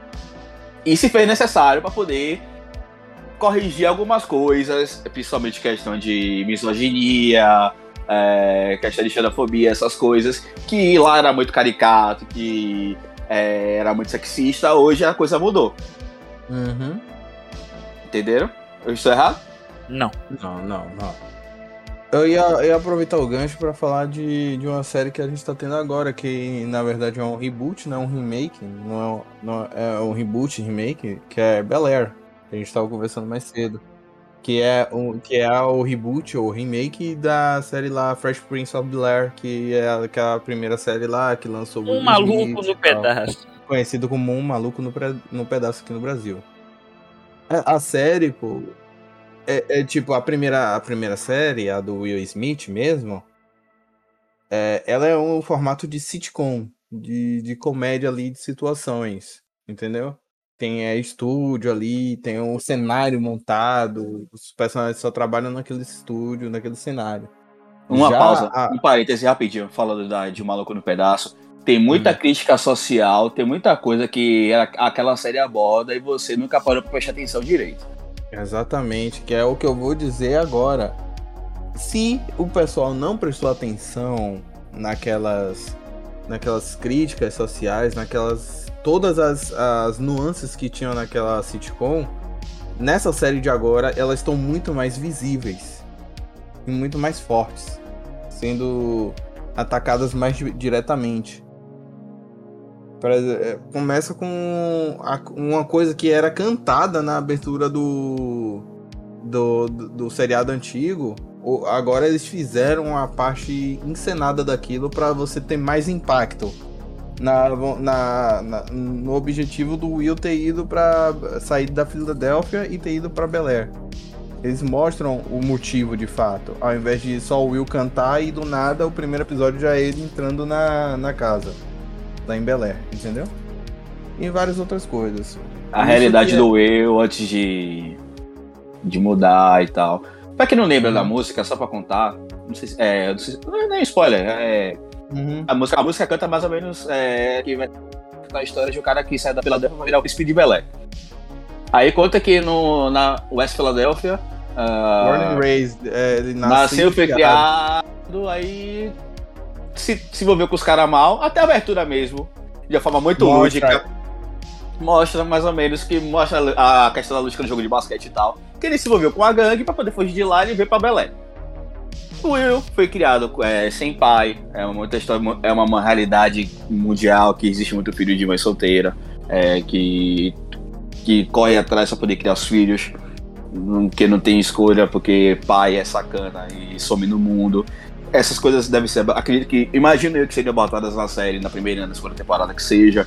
E se fez necessário para poder corrigir algumas coisas, principalmente questão de misoginia, questão de xenofobia, essas coisas, que lá era muito caricato, que era muito sexista, hoje a coisa mudou. Uhum. Entenderam? Eu estou errado? Não. Não. Eu ia aproveitar o gancho pra falar de uma série que a gente tá tendo agora, que na verdade é um reboot, não é um remake, não é um remake, que é Bel-Air, que a gente tava conversando mais cedo. Que é o reboot ou remake da série lá, Fresh Prince of Bel-Air, que é aquela primeira série lá que lançou o Um Will maluco Smith no e tal. pedaço. Conhecido como Um Maluco no Pedaço aqui no Brasil. A série, pô, tipo a primeira série, a do Will Smith mesmo, ela é um formato de sitcom, de comédia ali, de situações, entendeu? Tem estúdio ali, tem um cenário montado, os personagens só trabalham naquele estúdio, naquele cenário. Uma Já pausa, um parêntese rapidinho, falando de Um Maluco no Pedaço. Tem muita crítica social, tem muita coisa que aquela série aborda e você nunca parou pra prestar atenção direito. Exatamente, que é o que eu vou dizer agora. Se o pessoal não prestou atenção naquelas críticas sociais, todas as nuances que tinham naquela sitcom, nessa série de agora elas estão muito mais visíveis e muito mais fortes, sendo atacadas mais diretamente. Começa com uma coisa que era cantada na abertura do seriado antigo. Agora eles fizeram a parte encenada daquilo para você ter mais impacto no objetivo do Will ter ido para sair da Filadélfia e ter ido para Bel Air. Eles mostram o motivo de fato, ao invés de só o Will cantar e do nada o primeiro episódio já é ele entrando na casa lá em Bel Air, entendeu? E várias outras coisas. A realidade do Will antes de mudar e tal. Pra quem não lembra da música, só pra contar, não sei se não é nem spoiler, a música canta mais ou menos que vai contar a história de um cara que sai da Filadélfia pra virar o príncipe de Bel Air. Aí conta que na West Philadelphia, Born and raised, ele nasceu, foi criado, aí se envolveu com os caras mal, até a abertura mesmo, de uma forma muito lúdica. Mostra mais ou menos que mostra a questão da lógica do jogo de basquete e tal. Que ele se envolveu com a gangue pra poder fugir de lá e veio pra Bel Air. O Will foi criado sem pai. É uma realidade mundial que existe muito filho de mãe solteira. Que corre atrás pra poder criar os filhos. Que não tem escolha porque pai é sacana e some no mundo. Essas coisas devem ser... Imagino eu que seriam botadas na série, na primeira e na segunda temporada que seja.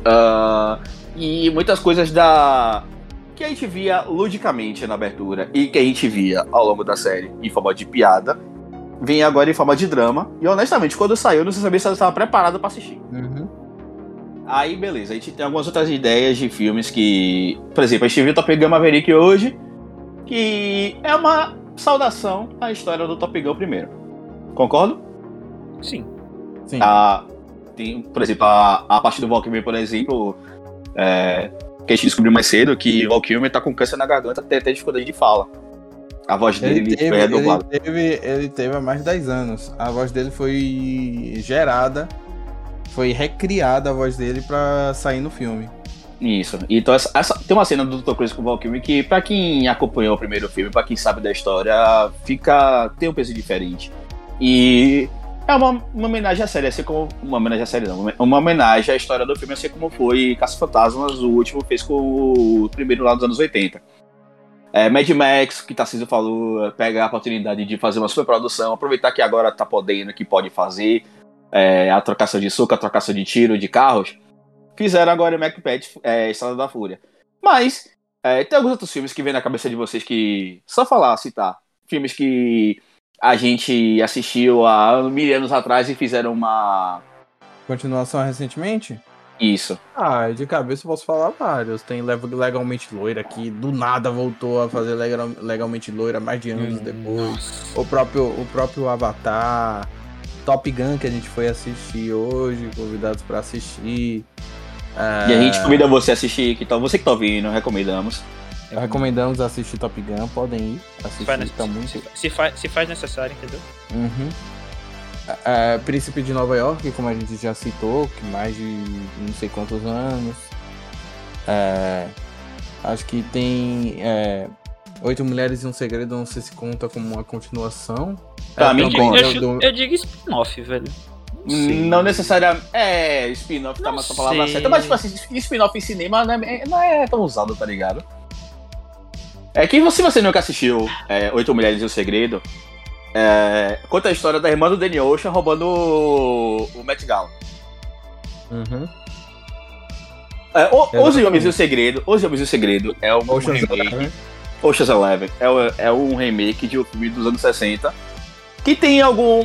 E muitas coisas que a gente via ludicamente na abertura e que a gente via ao longo da série em forma de piada, vem agora em forma de drama. E honestamente, quando saiu, eu não sabia se eu estava preparado pra assistir. Aí, beleza, a gente tem algumas outras ideias de filmes que... Por exemplo, a gente viu Top Gun Maverick hoje, que é uma saudação à história do Top Gun primeiro. Concordo? Sim. Tem, por exemplo, a parte do Val Kilmer, por exemplo, que a gente descobriu mais cedo, que o Val Kilmer tá com câncer na garganta, tem até dificuldade de fala. A voz dele é dublada. Ele teve há mais de 10 anos. A voz dele foi gerada, foi recriada a voz dele pra sair no filme. Isso. Então tem uma cena do Dr. Cruise com o Val Kilmer que, pra quem acompanhou o primeiro filme, pra quem sabe da história, tem um peso diferente. E é uma homenagem à série, assim como... Uma homenagem à série não, uma homenagem à história do filme, assim como foi Caça-Fantasmas, o último fez com o primeiro lá dos anos 80. Mad Max, que Tarcísio falou, pega a oportunidade de fazer uma superprodução, aproveitar que agora tá podendo, que pode fazer a trocação de soco, a trocação de tiro, de carros. Fizeram agora o Macbeth, Estrada da Fúria. Mas tem alguns outros filmes que vem na cabeça de vocês que... Só citar. Filmes que a gente assistiu há mil anos atrás e fizeram uma... Continuação recentemente? Isso. De cabeça eu posso falar vários. Tem Legalmente Loira, que do nada voltou a fazer Legalmente Loira mais de anos depois. O próprio Avatar. Top Gun, que a gente foi assistir hoje, convidados pra assistir. E a gente convida você a assistir, você que tá ouvindo, recomendamos. Recomendamos assistir Top Gun, podem ir assistir, tá muito... Se faz necessário, entendeu? Príncipe de Nova York, como a gente já citou, que mais de não sei quantos anos. Acho que tem 8 Mulheres e um Segredo, não sei se conta como uma continuação. Pra mim, eu digo spin-off, velho. Não necessariamente. Spin-off tá mais pra palavra certa. Mas, tipo assim, spin-off em cinema não é tão usado, tá ligado? Que se você nunca assistiu 8 Mulheres e um Segredo, conta a história da irmã do Danny Ocean roubando o Met Gala. Os Homens e o Segredo. Os Homens e o Segredo é um remake. Ocean's Eleven é um remake de um filme dos anos 60 que tem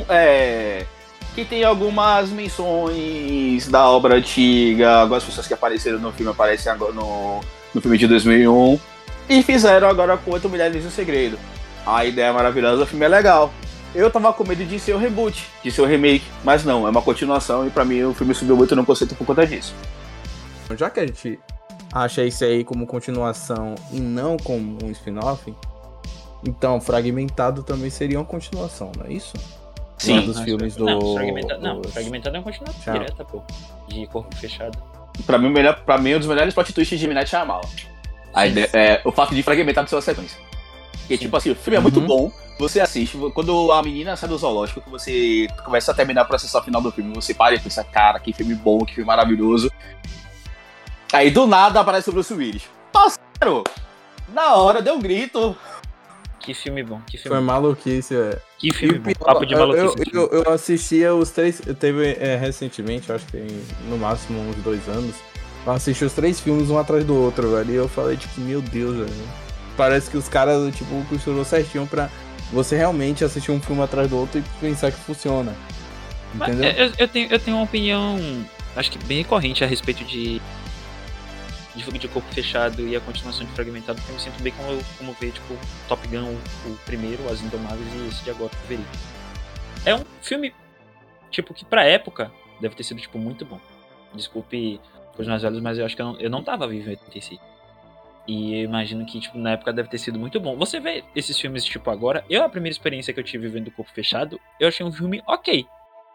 algumas menções da obra antiga. Algumas pessoas que apareceram no filme aparecem agora no filme de 2001 e fizeram agora com 8 Mulheres e um Segredo. A ideia é maravilhosa, o filme é legal. Eu tava com medo de ser um reboot, de ser um remake, mas não, é uma continuação e pra mim o filme subiu muito no conceito por conta disso. Já que a gente acha isso aí como continuação e não como um spin-off, então Fragmentado também seria uma continuação, não é isso? Sim. Dos filmes do... Fragmentado é uma continuação direta, pô. De Corpo Fechado. Pra mim, um dos melhores plot twists de M. Night Shyamalan. O fato de Fragmentado ser uma sequência. Porque, tipo assim, o filme é muito bom, você assiste, quando a menina sai do zoológico, que você começa a terminar a processar o final do filme, você para e pensa, cara, que filme bom, que filme maravilhoso. Aí, do nada, aparece o Bruce Willis. Parceiro! Na hora, deu um grito. Que filme bom, que filme Foi bom. maluquice, Que filme bom, papo de maluquice. Eu assistia os 3, teve recentemente, acho que no máximo uns 2 anos, eu assisti os 3 filmes um atrás do outro, velho, e eu falei, tipo, meu Deus, velho. Parece que os caras, tipo, costurou certinho pra você realmente assistir um filme atrás do outro e pensar que funciona. Entendeu? Eu tenho uma opinião, acho que bem recorrente a respeito de Fogo de Corpo Fechado e a continuação de Fragmentado, porque eu me sinto bem como ver, tipo, Top Gun, o primeiro, As Indomáveis e esse de agora, o Wolverine. É um filme, tipo, que pra época deve ter sido, tipo, muito bom. Desculpe os mais velhos, mas eu acho que eu não tava vivo em 85. E eu imagino que, tipo, na época deve ter sido muito bom. Você vê esses filmes, tipo, agora... A primeira experiência que eu tive vendo Corpo Fechado, eu achei um filme ok.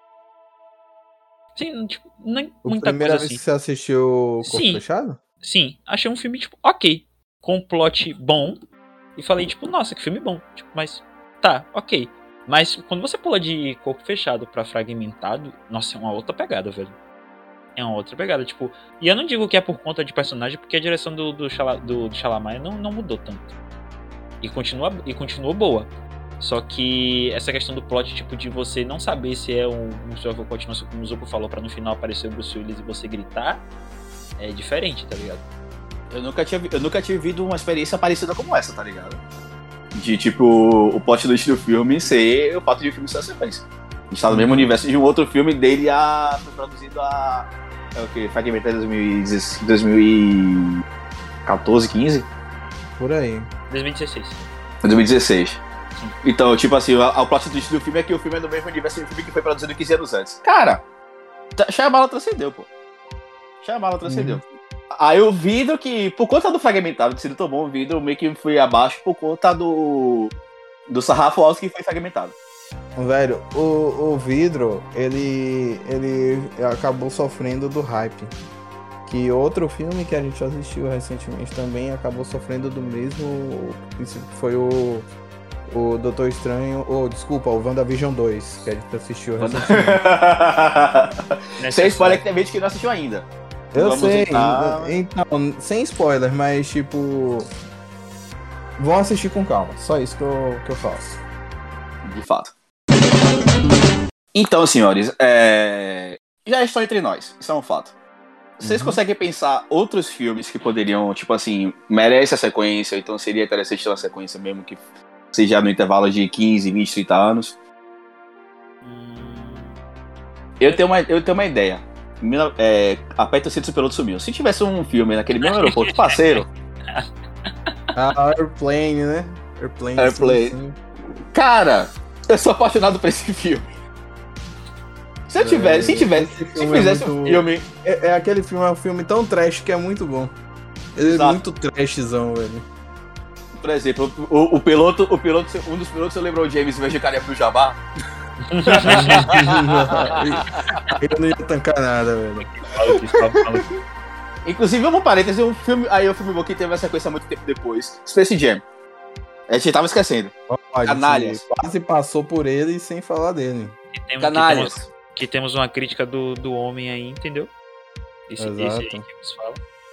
Sim, tipo, nem muita coisa assim. Vez que você assistiu Corpo Fechado? Sim, achei um filme, tipo, ok. Com um plot bom. E falei, tipo, nossa, que filme bom. Tipo, mas, tá, ok. Mas quando você pula de Corpo Fechado pra Fragmentado, nossa, é uma outra pegada, velho. É uma outra pegada, tipo... E eu não digo que é por conta de personagem, porque a direção do Chalamet não mudou tanto. E continuou boa. Só que essa questão do plot, tipo, de você não saber se é um survival continuação, como o Zuko falou, pra no final aparecer o Bruce Willis e você gritar, é diferente, tá ligado? Eu nunca tinha vivido uma experiência parecida como essa, tá ligado? De, tipo, o plot twist do filme ser o fato de o filme ser a sequência. A gente tá no mesmo universo de um outro filme dele foi produzido há... É o que? Fragmentado em 2014, 15? Por aí. 2016. Então, tipo assim, o plot twist do filme é que o filme é no mesmo universo do filme que foi produzido 15 anos antes. Cara, Shyamalan transcendeu, pô. Shyamalan transcendeu. Aí o vidro que, por conta do Fragmentado ter sido tão bom, o vidro meio que foi abaixo por conta do sarrafo alto que foi Fragmentado. Velho, o vidro, ele acabou sofrendo do hype. Que outro filme que a gente assistiu recentemente também acabou sofrendo do mesmo princípio, que foi o Doutor Estranho, desculpa, o WandaVision 2, que a gente assistiu recentemente. Sem spoiler que tem gente que não assistiu ainda. Eu sei, então, sem spoiler, mas tipo... Vão assistir com calma, só isso que eu faço. De fato. Então, senhores, já estão entre nós, isso é um fato. Vocês conseguem pensar outros filmes que poderiam, tipo assim, merece a sequência, então seria interessante ter uma sequência mesmo que seja no intervalo de 15, 20, 30 anos? Eu tenho uma ideia. Aperta o cinto, o piloto sumiu. Se tivesse um filme naquele mesmo aeroporto, parceiro... Airplane, né? Airplane. Sim. Cara, eu sou apaixonado por esse filme. Se fizesse um filme... Aquele filme, é um filme tão trash que é muito bom. Ele é muito trashzão, velho. Por exemplo, o piloto, um dos pilotos, você lembrou o James em vez de carinha pro Jabá? Eu não ia tancar nada, velho. Inclusive, um parêntese, o filme bom que teve uma sequência muito tempo depois, Space Jam. A gente tava esquecendo. Canalhas. Quase passou por ele sem falar dele. Canalhas. Que temos uma crítica do homem aí, entendeu? Esse aí que nos fala.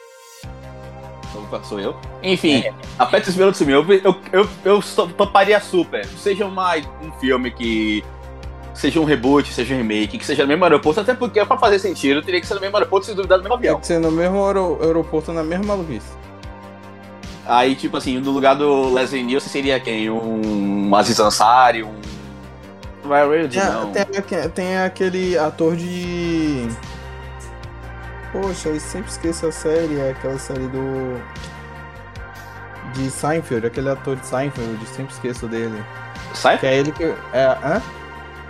Sou eu? Enfim, aperta os pilotos sumiu. Eu toparia super. Seja um filme que... Seja um reboot, seja um remake, que seja no mesmo aeroporto, até porque pra fazer sentido, teria que ser no mesmo aeroporto, se duvidar, no mesmo avião. Tem que ser no mesmo aeroporto, na mesma maluquice. Aí, tipo assim, no lugar do Leslie Nielsen seria quem? Um Aziz Ansari, um... Tem aquele ator de... Poxa, eu sempre esqueço a série, é aquela série de Seinfeld, aquele ator de Seinfeld, eu sempre esqueço dele. Seinfeld? Que é ele que... Hã?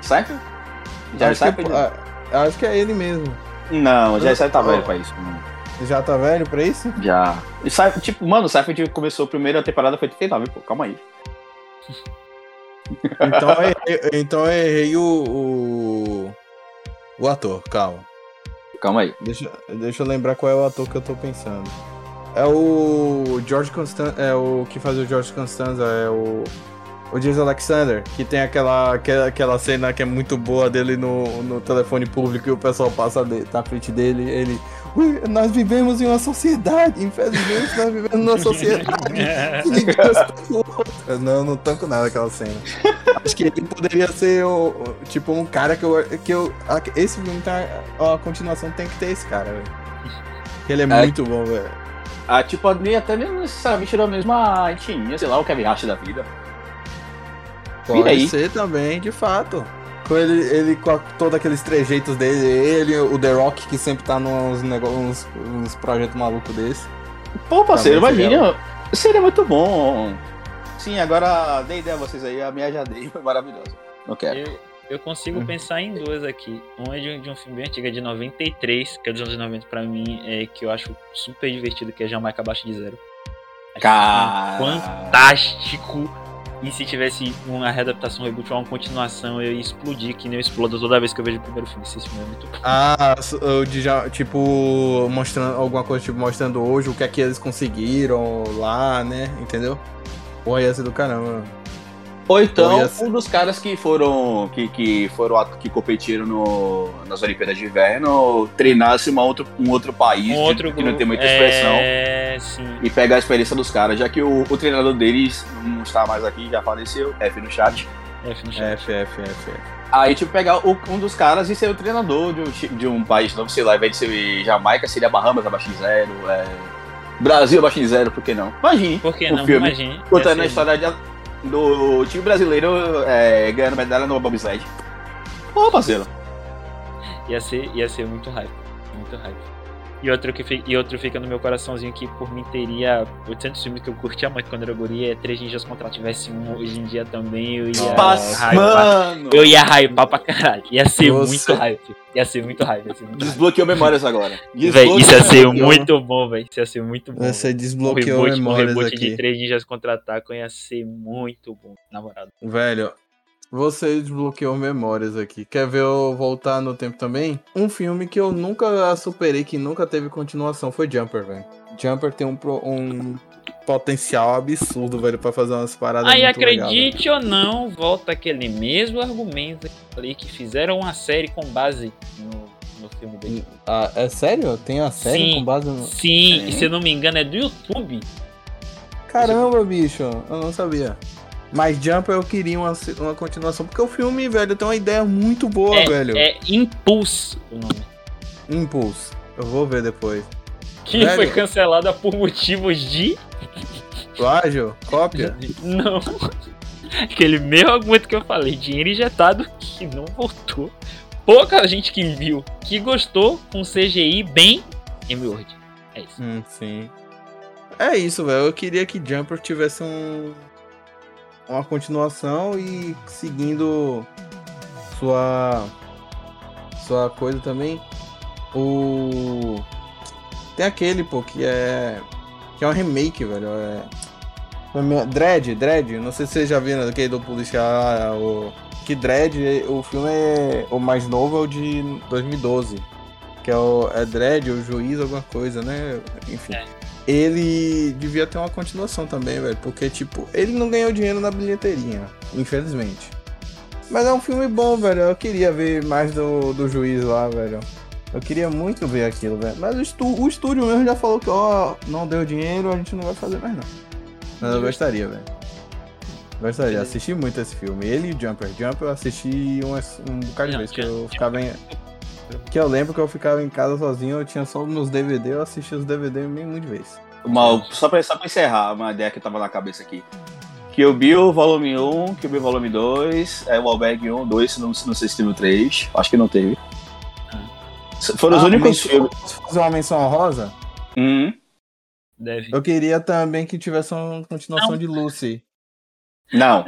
Seinfeld? Acho que é ele mesmo. Não, já Seinfeld tá velho pra isso. Já tá velho pra isso? Já. E sai, tipo, mano, o Seinfeld começou a primeira temporada, foi 39, pô, calma aí. Então eu errei o ator, calma. Calma aí. Deixa eu lembrar qual é o ator que eu tô pensando. É o George Costanza, é o que faz o George Costanza, é o Jason Alexander, que tem aquela cena que é muito boa dele no telefone público e o pessoal passa na frente dele, ele... Nós vivemos em uma sociedade, infelizmente nós vivemos numa sociedade. Não tanco nada aquela cena. Acho que ele poderia ser tipo um cara esse filme tá, a continuação tem que ter esse cara, velho. Ele é muito bom, velho. Tipo, até nem necessariamente da mesma etnia, sei lá, o Kevin Hart da vida. Pode ser também, de fato. Com ele com todos aqueles trejeitos dele, o The Rock, que sempre tá uns projetos malucos desse. Pô, parceiro, imagina, seria muito bom. Sim, agora dei ideia a vocês aí, a minha já dei, foi maravilhosa. Não quero. Eu consigo pensar em duas aqui. Um é de um filme bem antigo, é de 93, que é dos anos 90 pra mim, que eu acho super divertido, que é Jamaica Abaixo de Zero. Cara, fantástico. E se tivesse uma readaptação, um reboot ou uma continuação, eu ia explodir, que nem eu explodo toda vez que eu vejo o primeiro filme. Esse filme é muito bom. Tipo, mostrando alguma coisa, tipo, mostrando hoje o que é que eles conseguiram lá, né? Entendeu? Porra, ia ser do caramba. Ou então, um dos caras que que competiram nas Olimpíadas de Inverno treinasse um outro país que não tem muita expressão. Sim. E pegar a experiência dos caras, já que o treinador deles não está mais aqui, já faleceu. F no chat. F. Aí, tipo, pegar um dos caras e ser o treinador de um país novo, sei lá, ao invés de ser Jamaica, seria Bahamas abaixo de zero, Brasil abaixo de zero, por que não? Imagine. Por que não? Imagine. Contando a história do time brasileiro ganhando medalha no bobsled. Pô, parceiro. Ia ser muito hype. Muito hype. E outro fica no meu coraçãozinho que por mim teria 800 filmes que eu curtia muito quando era guria. É 3 Ninjas Contra. Tivesse um hoje em dia também, eu ia mano! Eu ia hypar pra caralho. Ia ser muito hype. Desbloqueou memórias agora. Véi, isso ia ser muito bom, velho. Isso ia ser muito bom. Você desbloqueou memórias aqui. O reboot aqui. de 3 Ninjas Contra-Atacam ia ser muito bom, namorado. Velho, você desbloqueou memórias aqui. Quer ver eu voltar no tempo também? Um filme que eu nunca superei, que nunca teve continuação, foi Jumper, velho. Jumper tem um potencial absurdo, velho, pra fazer umas paradas aí muito legais. Aí, acredite ou não, volta aquele mesmo argumento que fizeram uma série com base no filme dele. É sério? Tem a série com base no... Sim, e se eu não me engano é do YouTube. Caramba, bicho, eu não sabia. Mas Jumper eu queria uma continuação, porque o filme, velho, tem uma ideia muito boa, velho. É Impulse o nome. Impulse. Eu vou ver depois. Que velho, foi cancelada por motivos de... Plágio? Cópia? Não. Aquele mesmo argumento que eu falei. Dinheiro injetado que não voltou. Pouca gente que viu, que gostou, com CGI bem em Word. É isso. Sim. É isso, velho. Eu queria que Jumper tivesse uma continuação e seguindo sua coisa também. Tem aquele, pô, que é um remake, velho. Dredd, não sei se vocês já viram aquele do policial. Que Dredd, o filme o mais novo é o de 2012. Que é Dredd, o juiz, alguma coisa, né? Enfim. Ele devia ter uma continuação também, velho. Porque, tipo, ele não ganhou dinheiro na bilheteria, infelizmente. Mas é um filme bom, velho. Eu queria ver mais do juiz lá, velho. Eu queria muito ver aquilo, velho. Mas o estúdio mesmo já falou que, não deu dinheiro, a gente não vai fazer mais, não. Mas eu gostaria, velho. Gostaria. Assisti muito esse filme. Ele e o Jumper. Jumper eu assisti um bocado de vezes. Que eu lembro que eu ficava em casa sozinho, eu tinha só meus DVD, eu assistia os DVD muito de vez. Só pra encerrar, uma ideia que tava na cabeça aqui. Kill Bill Volume 1, Kill Bill Volume 2, o Albergue 1, 2, não sei se teve o 3, acho que não teve. Foram os únicos filmes. Posso fazer uma menção honrosa? Deve. Eu queria também que tivesse uma continuação de Lucy. Não.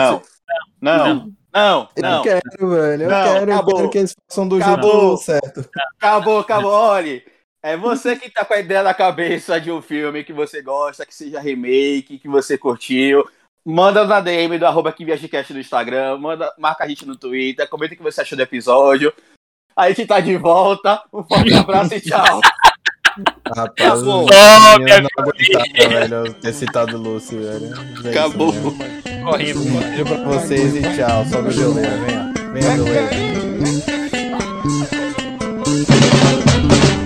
Eu quero, velho. Eu quero que eles façam do jeito certo. Acabou, olha. É você que tá com a ideia na cabeça de um filme que você gosta, que seja remake, que você curtiu. Manda na DM do @QueViagemCast no Instagram, marca a gente no Twitter, comenta o que você achou do episódio. A gente tá de volta. Um forte abraço e tchau. Rapaz, Acabou. eu não aguentava, velho, eu ter citado o Lúcio, velho. É Acabou. isso mesmo. Correndo. Um beijo pra vocês e tchau. Sobe o violeiro, venha. Venha, violeiro.